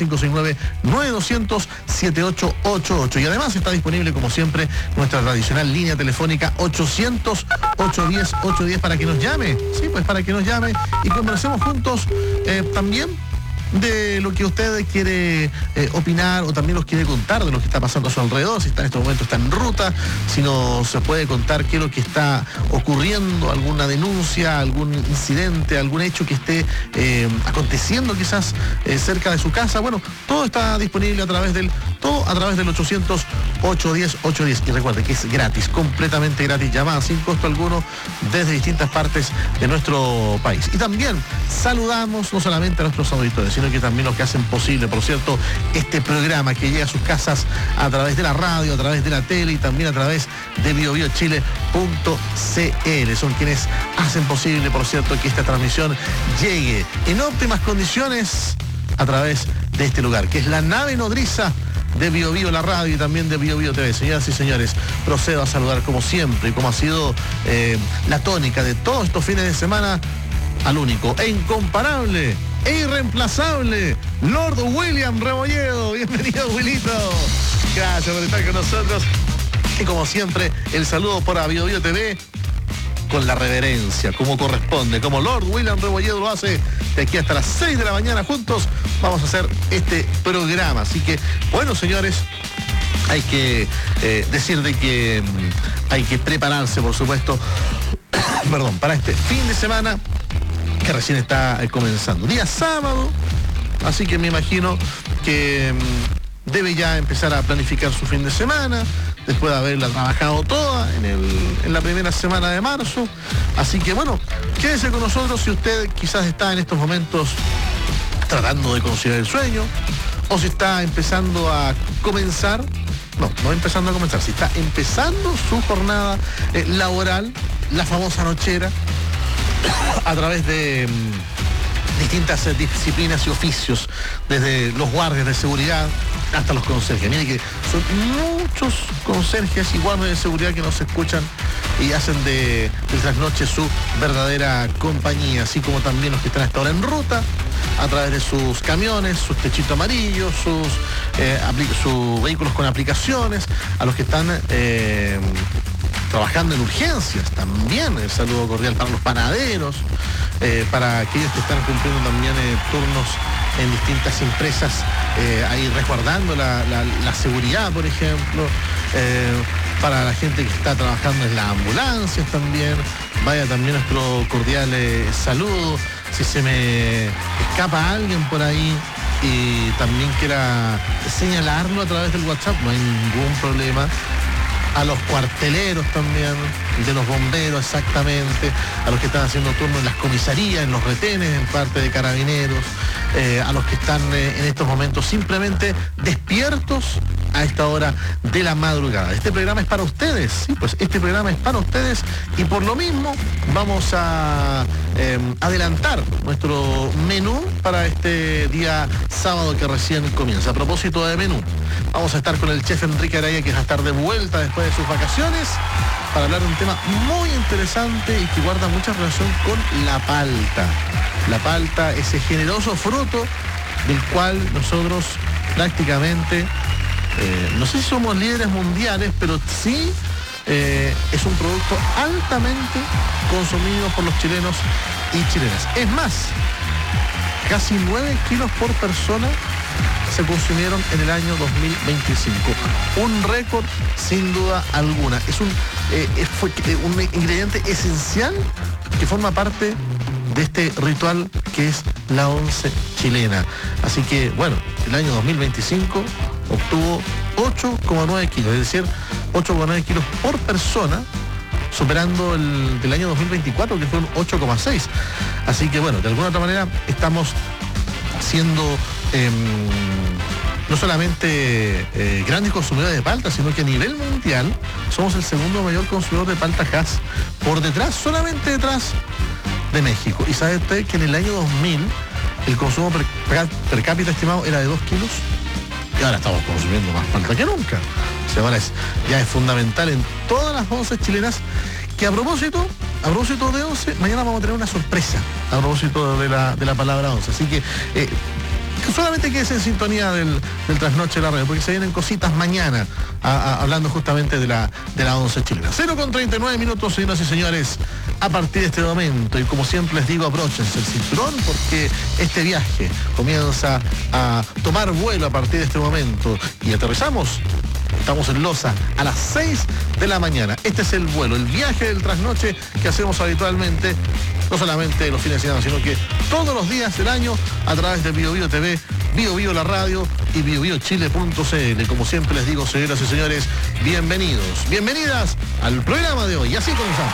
S4: 569-9200-7888. Y además está disponible, como siempre, nuestra tradicional línea telefónica 800-810-810 para que nos llame, sí, pues para que nos llame y conversemos juntos también de lo que usted quiere opinar, o también nos quiere contar de lo que está pasando a su alrededor, si está en este momento está en ruta, si nos puede contar qué es lo que está ocurriendo, alguna denuncia, algún incidente, algún hecho que esté aconteciendo quizás cerca de su casa. Bueno, todo está disponible a través del 800-810-810. Y recuerde que es gratis, completamente gratis, llamada sin costo alguno desde distintas partes de nuestro país. Y también saludamos no solamente a nuestros auditores, sino que también los que hacen posible, por cierto, este programa que llega a sus casas a través de la radio, a través de la tele y también a través de biobiochile.cl. Son quienes hacen posible, por cierto, que esta transmisión llegue en óptimas condiciones a través de este lugar, que es la nave nodriza de Bio Bio, la radio, y también de Bio Bio TV. Señoras y señores, procedo a saludar, como siempre y como ha sido la tónica de todos estos fines de semana, al único e incomparable e irreemplazable Lord William Rebolledo. Bienvenido, Wilito. Gracias por estar con nosotros. Y como siempre, el saludo para Bio Bio TV con la reverencia, como corresponde, como Lord William Rebolledo lo hace de aquí hasta las 6 de la mañana. Juntos vamos a hacer este programa. Así que, bueno, señores, hay que decir de que hay que prepararse, por supuesto, perdón, para este fin de semana que recién está comenzando. Día sábado, así que me imagino que debe ya empezar a planificar su fin de semana, después de haberla trabajado toda en la primera semana de marzo. Así que, bueno, quédese con nosotros si usted quizás está en estos momentos tratando de conciliar el sueño, o si está empezando a comenzar, no empezando a comenzar, si está empezando su jornada laboral, la famosa nochera, a través de distintas disciplinas y oficios, desde los guardias de seguridad hasta los conserjes. Mire que son muchos conserjes y guardias de seguridad que nos escuchan y hacen de trasnoche su verdadera compañía, así como también los que están hasta ahora en ruta a través de sus camiones, sus techitos amarillos, sus vehículos con aplicaciones, a los que están trabajando en urgencias también. El saludo cordial para los panaderos, para aquellos que están cumpliendo también turnos en distintas empresas, ahí resguardando la seguridad, por ejemplo, para la gente que está trabajando en las ambulancias también. Vaya también nuestro cordial saludo. Si se me escapa alguien por ahí y también quiera señalarlo a través del WhatsApp, no hay ningún problema. A los cuarteleros también, de los bomberos exactamente, a los que están haciendo turno en las comisarías, en los retenes, en parte de carabineros, a los que están en estos momentos simplemente despiertos a esta hora de la madrugada. Este programa es para ustedes, sí, pues este programa es para ustedes, y por lo mismo vamos a adelantar nuestro menú para este día sábado que recién comienza. A propósito de menú, vamos a estar con el chef Enrique Araya, que va a estar de vuelta después de sus vacaciones, para hablar de un tema muy interesante y que guarda mucha relación con la palta. La palta, ese generoso fruto del cual nosotros prácticamente, no sé si somos líderes mundiales, pero sí es un producto altamente consumido por los chilenos y chilenas. Es más, Casi 9 kilos por persona se consumieron en el año 2025. Un récord sin duda alguna. Es un ingrediente esencial que forma parte de este ritual que es la once chilena. Así que, bueno, el año 2025 obtuvo 8,9 kilos, es decir, 8,9 kilos por persona, superando el del año 2024, que fue un 8,6. Así que, bueno, de alguna otra manera estamos siendo no solamente grandes consumidores de palta, sino que a nivel mundial somos el segundo mayor consumidor de palta Hass, por detrás, solamente detrás de México. Y sabe usted que en el año 2000 el consumo per cápita estimado era de 2 kilos y ahora estamos consumiendo más palta que nunca. O sea, ahora ya es fundamental en todas las onces chilenas, que a propósito de once, mañana vamos a tener una sorpresa a propósito de la palabra once. Así que solamente quédese en sintonía del trasnoche de la radio, porque se vienen cositas mañana hablando justamente de la once chilena. 0:39 minutos, señoras y señores, a partir de este momento, y como siempre les digo, abróchense el cinturón, porque este viaje comienza a tomar vuelo a partir de este momento, y aterrizamos. Estamos en Loza a las 6 de la mañana. Este es el vuelo, el viaje del trasnoche que hacemos habitualmente, no solamente los fines de semana, sino que todos los días del año a través de Bio Bio TV, Bio Bio la radio y biobiochile.cl. Como siempre les digo, señoras y señores, bienvenidos, bienvenidas al programa de hoy. Y así comenzamos.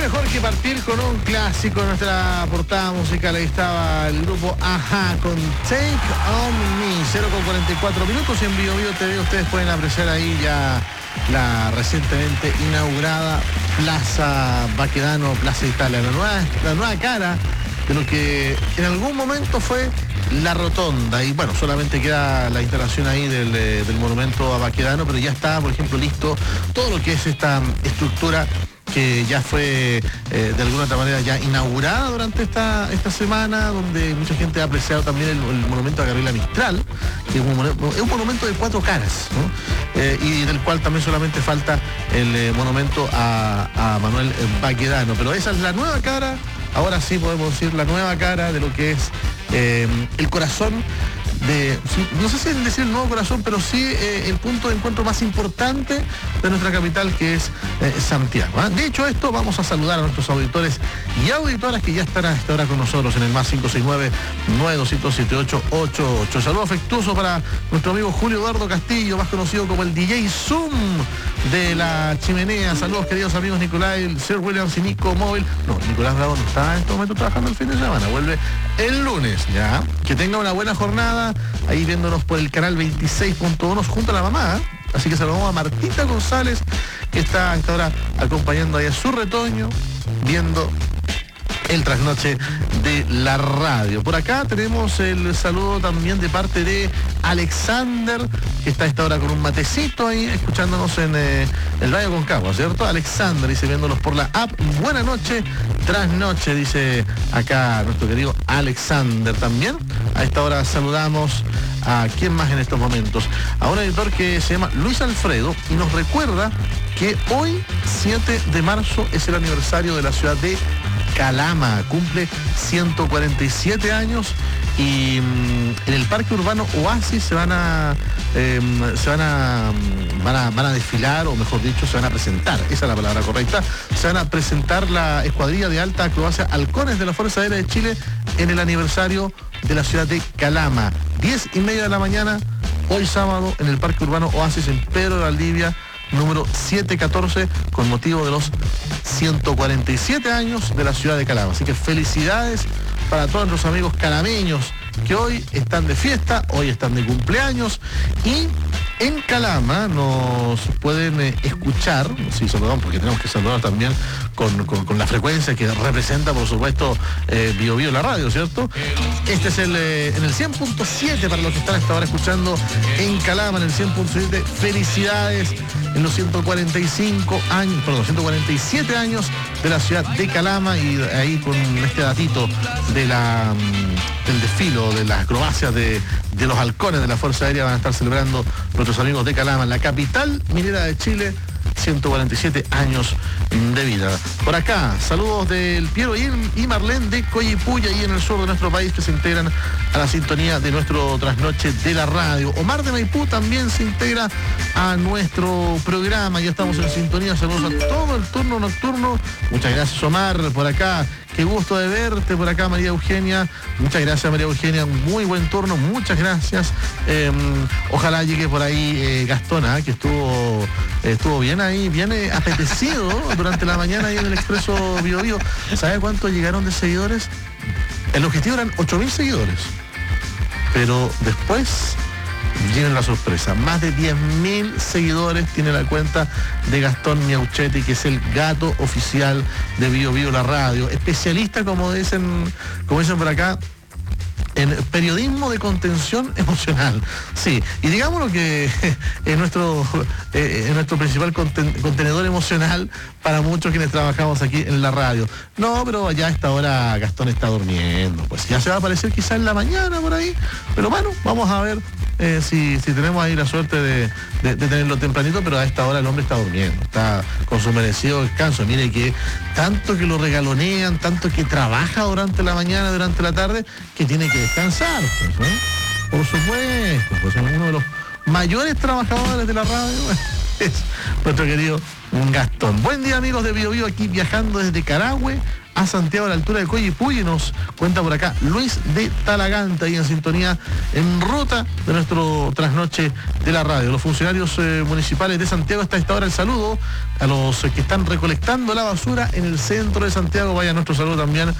S4: mejor que partir con un clásico en nuestra portada musical. Ahí estaba el grupo Ajá con Take On Me, 0:44 minutos, y en BioBio TV ustedes pueden apreciar ahí ya la recientemente inaugurada Plaza Baquedano, Plaza Italia, la nueva cara de lo que en algún momento fue la rotonda. Y bueno, solamente queda la instalación ahí del monumento a Baquedano, pero ya está, por ejemplo, listo todo lo que es esta estructura que ya fue de alguna otra manera ya inaugurada durante esta semana, donde mucha gente ha apreciado también el monumento a Gabriela Mistral, que es un monumento de 4 caras, ¿no? Y del cual también solamente falta el monumento a Manuel Baquedano. Pero esa es la nueva cara, ahora sí podemos decir la nueva cara de lo que es el corazón no sé si decir el nuevo corazón, pero sí el punto de encuentro más importante de nuestra capital, que es Santiago. De hecho, esto vamos a saludar a nuestros auditores y auditoras que ya están a esta hora con nosotros en el más 569-9200-7888. Saludo afectuoso para nuestro amigo Julio Eduardo Castillo, más conocido como el DJ Zoom de la Chimenea. Saludos, queridos amigos Nicolai, Sir Williams y Nico Móvil. No, Nicolás Bravo no está en este momento trabajando el fin de semana, vuelve el lunes, ya. Que tenga una buena jornada, ahí viéndonos por el canal 26.1 junto a la mamá, ¿eh? Así que saludamos a Martita González, que está a esta hora acompañando ahí a su retoño, viendo el trasnoche de la radio. Por acá tenemos el saludo también de parte de Alexander, que está a esta hora con un matecito ahí, escuchándonos en el Radio Concagua, ¿cierto? Alexander dice, viéndolos por la app. Buena noche, trasnoche, dice acá nuestro querido Alexander también. A esta hora saludamos a quién más en estos momentos, a un editor que se llama Luis Alfredo y nos recuerda que hoy, 7 de marzo, es el aniversario de la ciudad de Calama, cumple 147 años y en el Parque Urbano Oasis van a desfilar, o mejor dicho, se van a presentar, esa es la palabra correcta, se van a presentar la escuadrilla de alta acrobacia Halcones de la Fuerza Aérea de Chile en el aniversario de la ciudad de Calama, 10:30 de la mañana, hoy sábado, en el Parque Urbano Oasis en Pedro de Valdivia, número 714, con motivo de los 147 años de la ciudad de Calama. Así que felicidades para todos nuestros amigos calameños que hoy están de fiesta, hoy están de cumpleaños, y en Calama nos pueden escuchar, sí, saludamos porque tenemos que saludar también con la frecuencia que representa, por supuesto, BioBio la radio, ¿cierto? Este es en el 100.7 para los que están hasta ahora escuchando en Calama, en el 100.7, felicidades en los 147 años de la ciudad de Calama, y ahí con este datito del desfilo, de las acrobacias de los halcones de la Fuerza Aérea, van a estar celebrando nuestros amigos de Calama, la capital minera de Chile, 147 años de vida. Por acá, saludos del Piero y Marlene de Coyipuya, y en el sur de nuestro país, que se integran a la sintonía de nuestro trasnoche de la radio. Omar de Maipú también se integra a nuestro programa, ya estamos en sintonía, saludos a todo el turno nocturno. Muchas gracias, Omar. Por acá, qué gusto de verte. Por acá, María Eugenia, muchas gracias, María Eugenia, muy buen turno, muchas gracias. Ojalá llegue por ahí Gastón, que estuvo bien ahí, bien apetecido durante la mañana ahí en el Expreso BioBio. ¿Sabe cuánto llegaron de seguidores? El objetivo eran 8.000 seguidores, pero después viene la sorpresa. Más de 10.000 seguidores tiene la cuenta de Gastón Miauchetti, que es el gato oficial de BioBio la radio, especialista, como dicen por acá, en periodismo de contención emocional. Sí, y digámoslo que es nuestro principal contenedor emocional para muchos quienes trabajamos aquí en la radio. No, pero ya a esta hora Gastón está durmiendo, pues ya se va a aparecer quizás en la mañana por ahí, pero bueno, vamos a ver si tenemos ahí la suerte de tenerlo tempranito, pero a esta hora el hombre está durmiendo, está con su merecido descanso. Mire que tanto que lo regalonean, tanto que trabaja durante la mañana, durante la tarde, que tiene que descansar, pues, ¿eh? Por supuesto, pues es uno de los mayores trabajadores de la radio, es nuestro querido Gastón. Buen día, amigos de BioBio, aquí viajando desde Carahue a Santiago a la altura de Coyipulli, nos cuenta por acá Luis de Talaganta, ahí en sintonía, en ruta de nuestro trasnoche de la radio. Los funcionarios municipales de Santiago, hasta esta hora el saludo a los que están recolectando la basura en el centro de Santiago. Vaya nuestro saludo también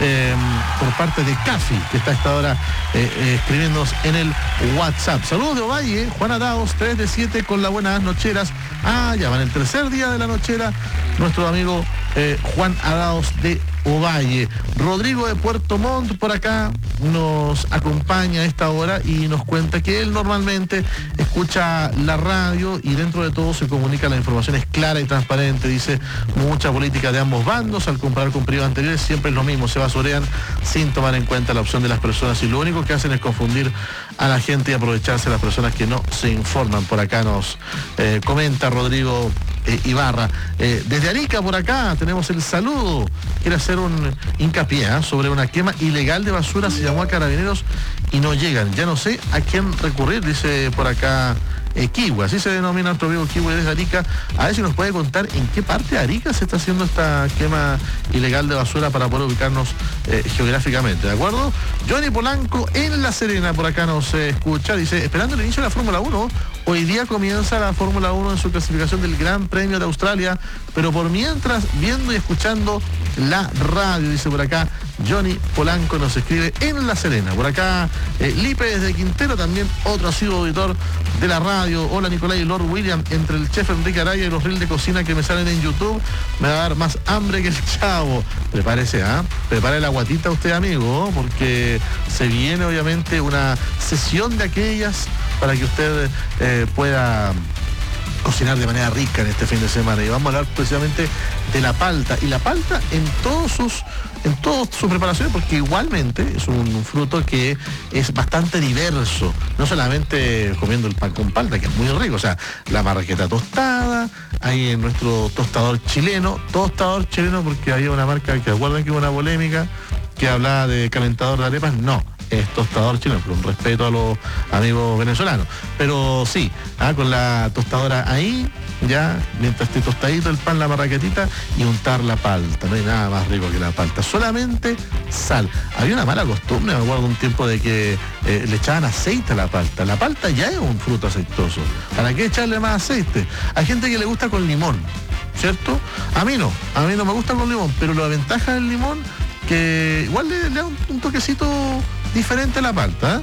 S4: por parte de Cafi, que está a esta hora escribiéndonos en el WhatsApp. Saludos de Ovalle, Juan Araos, 3 de 7 con las buenas nocheras. Ya van el tercer día de la nochera, nuestro amigo Juan Araos de Ovalle. Rodrigo de Puerto Montt por acá nos acompaña a esta hora y nos cuenta que él normalmente escucha la radio y dentro de todo se comunica, la información es clara y transparente. Dice, mucha política de ambos bandos, al comparar con periodos anteriores siempre es lo mismo, se basurean sin tomar en cuenta la opción de las personas y lo único que hacen es confundir a la gente y aprovecharse de las personas que no se informan. Por acá nos comenta Rodrigo Ibarra. Desde Arica por acá tenemos el saludo. Quiere hacer un hincapié sobre una quema ilegal de basura, se llamó a Carabineros y no llegan. Ya no sé a quién recurrir, dice por acá Kiwi, así se denomina nuestro amigo Kiwi desde Arica. A ver si nos puede contar en qué parte de Arica se está haciendo esta quema ilegal de basura para poder ubicarnos geográficamente, ¿de acuerdo? Johnny Polanco en La Serena por acá nos escucha, dice, esperando el inicio de la Fórmula 1, hoy día comienza la Fórmula 1 en su clasificación del Gran Premio de Australia, pero por mientras viendo y escuchando la radio, dice por acá Johnny Polanco, nos escribe en La Serena. Por acá Lipe desde Quintero, también otro asiduo auditor de la radio. Hola Nicolás y Lord William, entre el chef Enrique Araya y los reels de cocina que me salen en YouTube, me va a dar más hambre que el chavo. Prepárese, prepare la guatita usted, amigo, porque se viene obviamente una sesión de aquellas para que usted pueda cocinar de manera rica en este fin de semana. Y vamos a hablar precisamente de la palta, y la palta en todas sus preparaciones, porque igualmente es un fruto que es bastante diverso, no solamente comiendo el pan con palta, que es muy rico, o sea, la marraqueta tostada, hay en nuestro tostador chileno porque había una marca que recuerdan que hubo una polémica que hablaba de calentador de arepas, no, es tostador chileno, con respeto a los amigos venezolanos, pero sí, con la tostadora ahí, ya, mientras esté tostadito el pan, la marraquetita, y untar la palta. No hay nada más rico que la palta, solamente sal. Había una mala costumbre, me acuerdo un tiempo, de que le echaban aceite a la palta. La palta ya es un fruto aceitoso, ¿para qué echarle más aceite? Hay gente que le gusta con limón, ¿cierto? A mí no me gusta con limón, pero la ventaja del limón, que igual le da un toquecito diferente a la palta.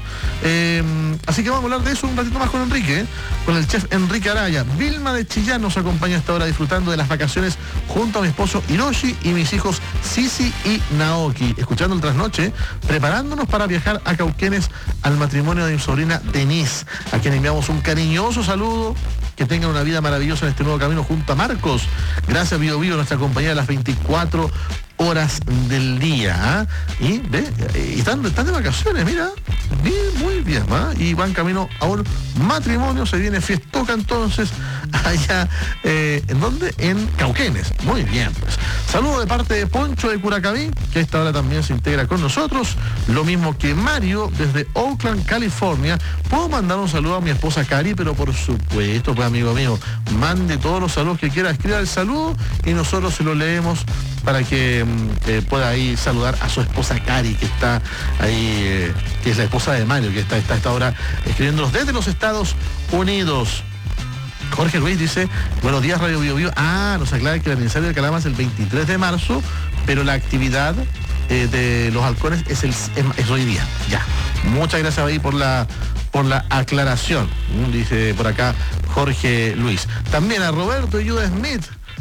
S4: Así que vamos a hablar de eso un ratito más con Enrique, con el chef Enrique Araya. Vilma de Chillán nos acompaña hasta ahora disfrutando de las vacaciones junto a mi esposo Hiroshi y mis hijos Sisi y Naoki, escuchando el trasnoche, preparándonos para viajar a Cauquenes al matrimonio de mi sobrina Denise, a quien enviamos un cariñoso saludo. Que tengan una vida maravillosa en este nuevo camino junto a Marcos. Gracias Bio Bio, nuestra compañía de las 24 horas del día. Y están de vacaciones, mira, muy bien, y van camino a un matrimonio, se viene fiestoca entonces allá, ¿en dónde? En Cauquenes. Muy bien, pues. Saludo de parte de Poncho de Curacaví, que a esta hora también se integra con nosotros, lo mismo que Mario desde Oakland, California. Puedo mandar un saludo a mi esposa Cari, pero por supuesto, pues amigo mío, mande todos los saludos que quiera, escriba el saludo y nosotros se lo leemos para que pueda ahí saludar a su esposa Cari, que está ahí, que es la esposa de Mario, que está a esta hora escribiéndonos desde los Estados Unidos. Jorge Ruiz dice, buenos días Radio Bio Bio. Nos aclara que el aniversario de Calama es el 23 de marzo, pero la actividad de los halcones es hoy día. Ya. Muchas gracias ahí por la aclaración, dice por acá Jorge Luis. También a Roberto y Judah Smith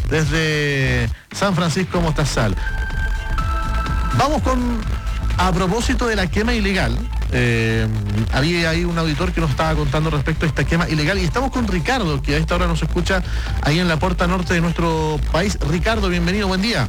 S4: desde San Francisco Mostazal. Vamos a propósito de la quema ilegal. Había ahí un auditor que nos estaba contando respecto a esta quema ilegal y estamos con Ricardo, que a esta hora nos escucha ahí en la puerta norte de nuestro país. Ricardo, bienvenido, buen día.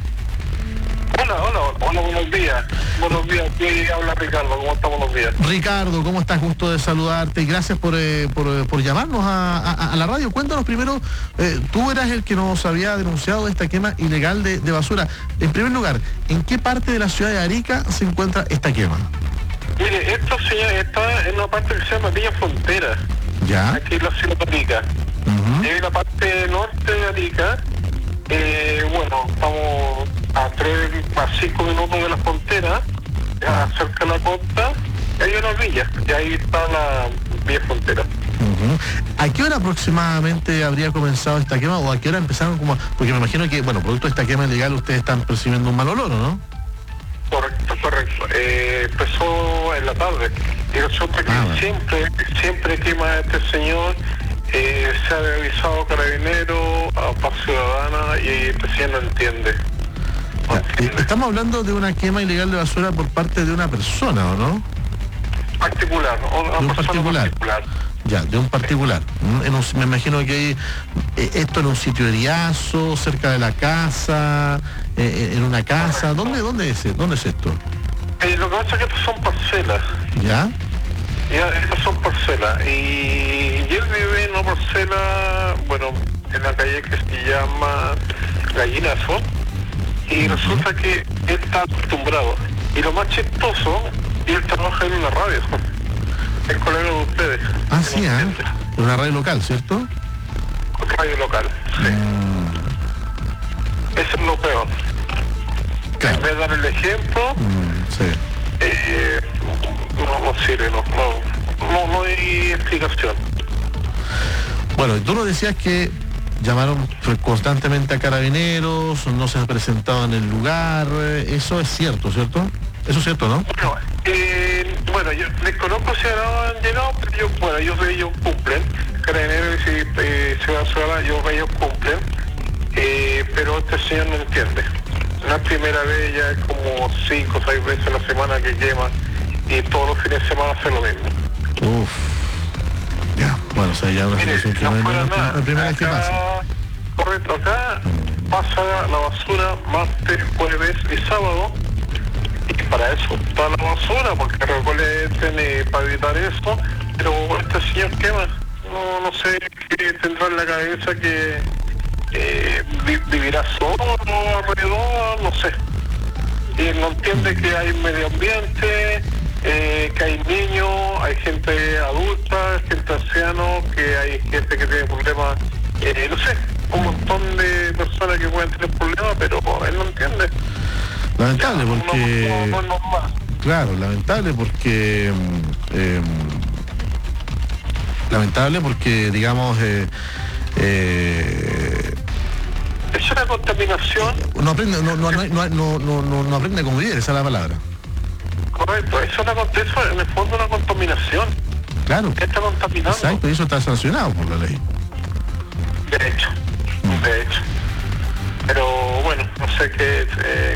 S4: Hola, buenos días. Buenos días, aquí habla Ricardo, ¿cómo estás? Buenos días. Ricardo, ¿cómo estás? Gusto de saludarte y gracias por llamarnos a la radio. Cuéntanos primero, tú eras el que nos había denunciado esta quema ilegal de basura. En primer lugar, ¿en qué parte de la ciudad de Arica se encuentra esta quema?
S22: Mire, esto está en una parte que se llama Villa Frontera.
S4: Ya.
S22: Aquí en la ciudad de Arica. En la parte norte de Arica, estamos a 3 a 5 minutos de la frontera, ya cerca de la costa, hay una villa, y ahí está la vía frontera.
S4: ¿A qué hora aproximadamente habría comenzado esta quema o a qué hora empezaron como? Porque me imagino que, bueno, producto de esta quema ilegal ustedes están percibiendo un mal olor, ¿no?
S22: Correcto. Empezó en la tarde y resulta que siempre quema este señor. Se ha avisado a Carabineros, a Paz Ciudadana y el presidente no entiende.
S4: Estamos hablando de una quema ilegal de basura por parte de una persona, ¿o no?
S22: Particular,
S4: de un particular. Ya, de un particular. Me imagino que hay esto en un sitio eriazo, cerca de la casa, en una casa. ¿Dónde es esto?
S22: Lo que pasa es que estas son parcelas.
S4: ¿Ya?
S22: Ya, estas son parcelas. Y él vive en una parcela, bueno, en la calle que se llama Gallinazo. Y resulta que él está acostumbrado. Y lo más chistoso, él trabaja en una radio. Es colega de ustedes.
S4: Sí, una radio local, ¿cierto?
S22: Radio local, sí. Eso es lo peor.
S4: Claro.
S22: En vez de dar el ejemplo, no sirve, no hay explicación.
S4: Bueno, tú nos decías que llamaron constantemente a Carabineros, no se han presentado en el lugar, eso es cierto, ¿cierto? Eso es cierto, ¿no?
S22: Bueno, yo desconozco si han llegado, pero ellos cumplen. Carabineros y Ciudad Ciudadana, ellos cumplen. Pero este señor no entiende. La primera vez ya es como 5 o 6 veces a la semana que quema y todos los fines de semana hace lo mismo.
S4: Ya, bueno, o sea, ya una situación que no es la primera vez que pasa.
S22: Correcto, acá pasa la basura martes, jueves y sábado. Y para eso está la basura, porque recolecten para evitar eso, pero este señor quema. No sé qué tendrá en la cabeza, que vivirá solo alrededor, no sé. Y él no entiende que hay medio ambiente, que hay niños, hay gente adulta, gente anciana, que hay gente que tiene problemas, no sé, un montón de personas que pueden tener problemas, pero él no entiende.
S4: Lamentable porque... Claro, lamentable porque, digamos...
S22: es una contaminación.
S4: No aprende a convivir, esa es la palabra.
S22: Correcto, eso en el fondo una contaminación.
S4: Claro.
S22: Está contaminando.
S4: Exacto, y eso está sancionado por la ley.
S22: De hecho. Pero bueno, no sé qué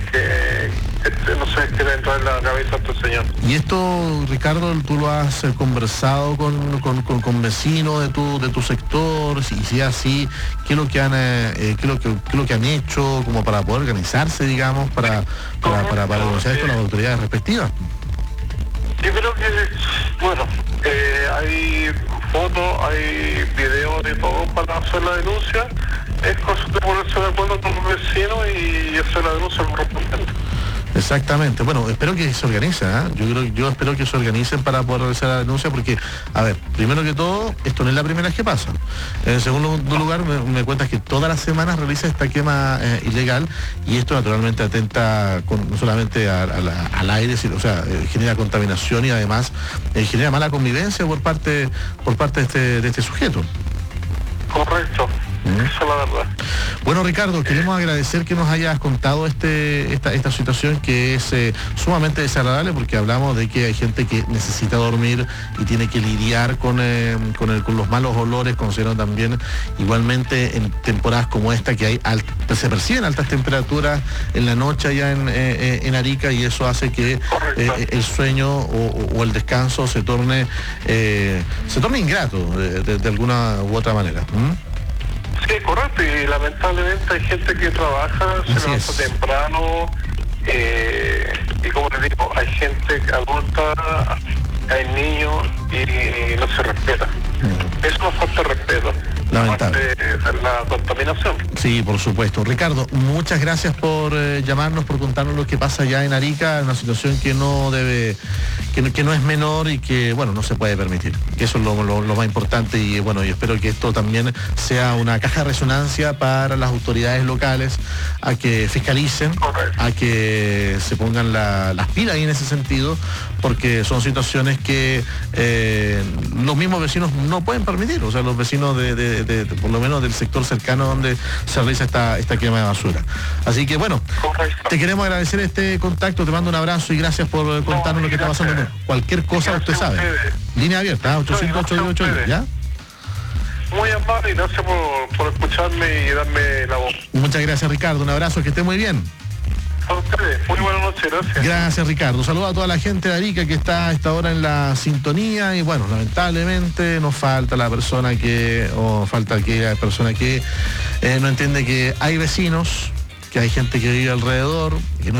S22: le entra en la cabeza a este señor.
S4: Y esto, Ricardo, tú lo has conversado con vecinos de tu sector, y si es así, ¿qué es lo que han hecho como para poder organizarse, digamos, para denunciar esto a las autoridades respectivas?
S22: Yo creo que, bueno, hay fotos, hay videos de todo para hacer la denuncia. Es cosa de ponerse de acuerdo con los vecinos y hacer la denuncia correspondiente.
S4: Exactamente. Bueno, espero que se organice, yo espero que se organicen para poder realizar la denuncia, porque, a ver, primero que todo, esto no es la primera vez que pasa. En segundo lugar, me cuentas que todas las semanas realiza esta quema ilegal, y esto naturalmente atenta no solamente al aire, sino, o sea, genera contaminación y además genera mala convivencia por parte de este sujeto.
S22: Correcto. Eso es la verdad.
S4: Bueno, Ricardo, queremos agradecer que nos hayas contado esta situación, que es sumamente desagradable, porque hablamos de que hay gente que necesita dormir y tiene que lidiar con los malos olores, considerando también igualmente en temporadas como esta que se perciben altas temperaturas en la noche allá en Arica, y eso hace que el sueño o el descanso se torne ingrato de alguna u otra manera.
S22: Sí, correcto, y lamentablemente hay gente que trabaja, se levanta temprano, y como les digo, hay gente adulta, hay niños y no se respeta. Es una falta de respeto.
S4: Lamentable.
S22: De la contaminación.
S4: Sí, por supuesto. Ricardo, muchas gracias por llamarnos, por contarnos lo que pasa allá en Arica, una situación que no debe, que no es menor y que, bueno, no se puede permitir. Que eso es lo más importante y, bueno, y espero que esto también sea una caja de resonancia para las autoridades locales, a que fiscalicen, a que se pongan las pilas ahí en ese sentido, porque son situaciones que los mismos vecinos no pueden permitir, o sea, los vecinos de por lo menos del sector cercano donde se realiza esta quema de basura. Así que bueno, te queremos agradecer este contacto, te mando un abrazo y gracias por contarnos lo que está pasando. Cualquier cosa usted sabe. Línea abierta, 85888, ¿ya?
S22: Muy amable y gracias por escucharme y darme la voz.
S4: Muchas gracias, Ricardo, un abrazo, que esté muy bien.
S22: A ustedes, muy buenas noches, gracias.
S4: Gracias, Ricardo. Saludos a toda la gente de Arica que está a esta hora en la sintonía y bueno, lamentablemente nos falta la persona falta aquella persona que no entiende que hay vecinos, que hay gente que vive alrededor, que no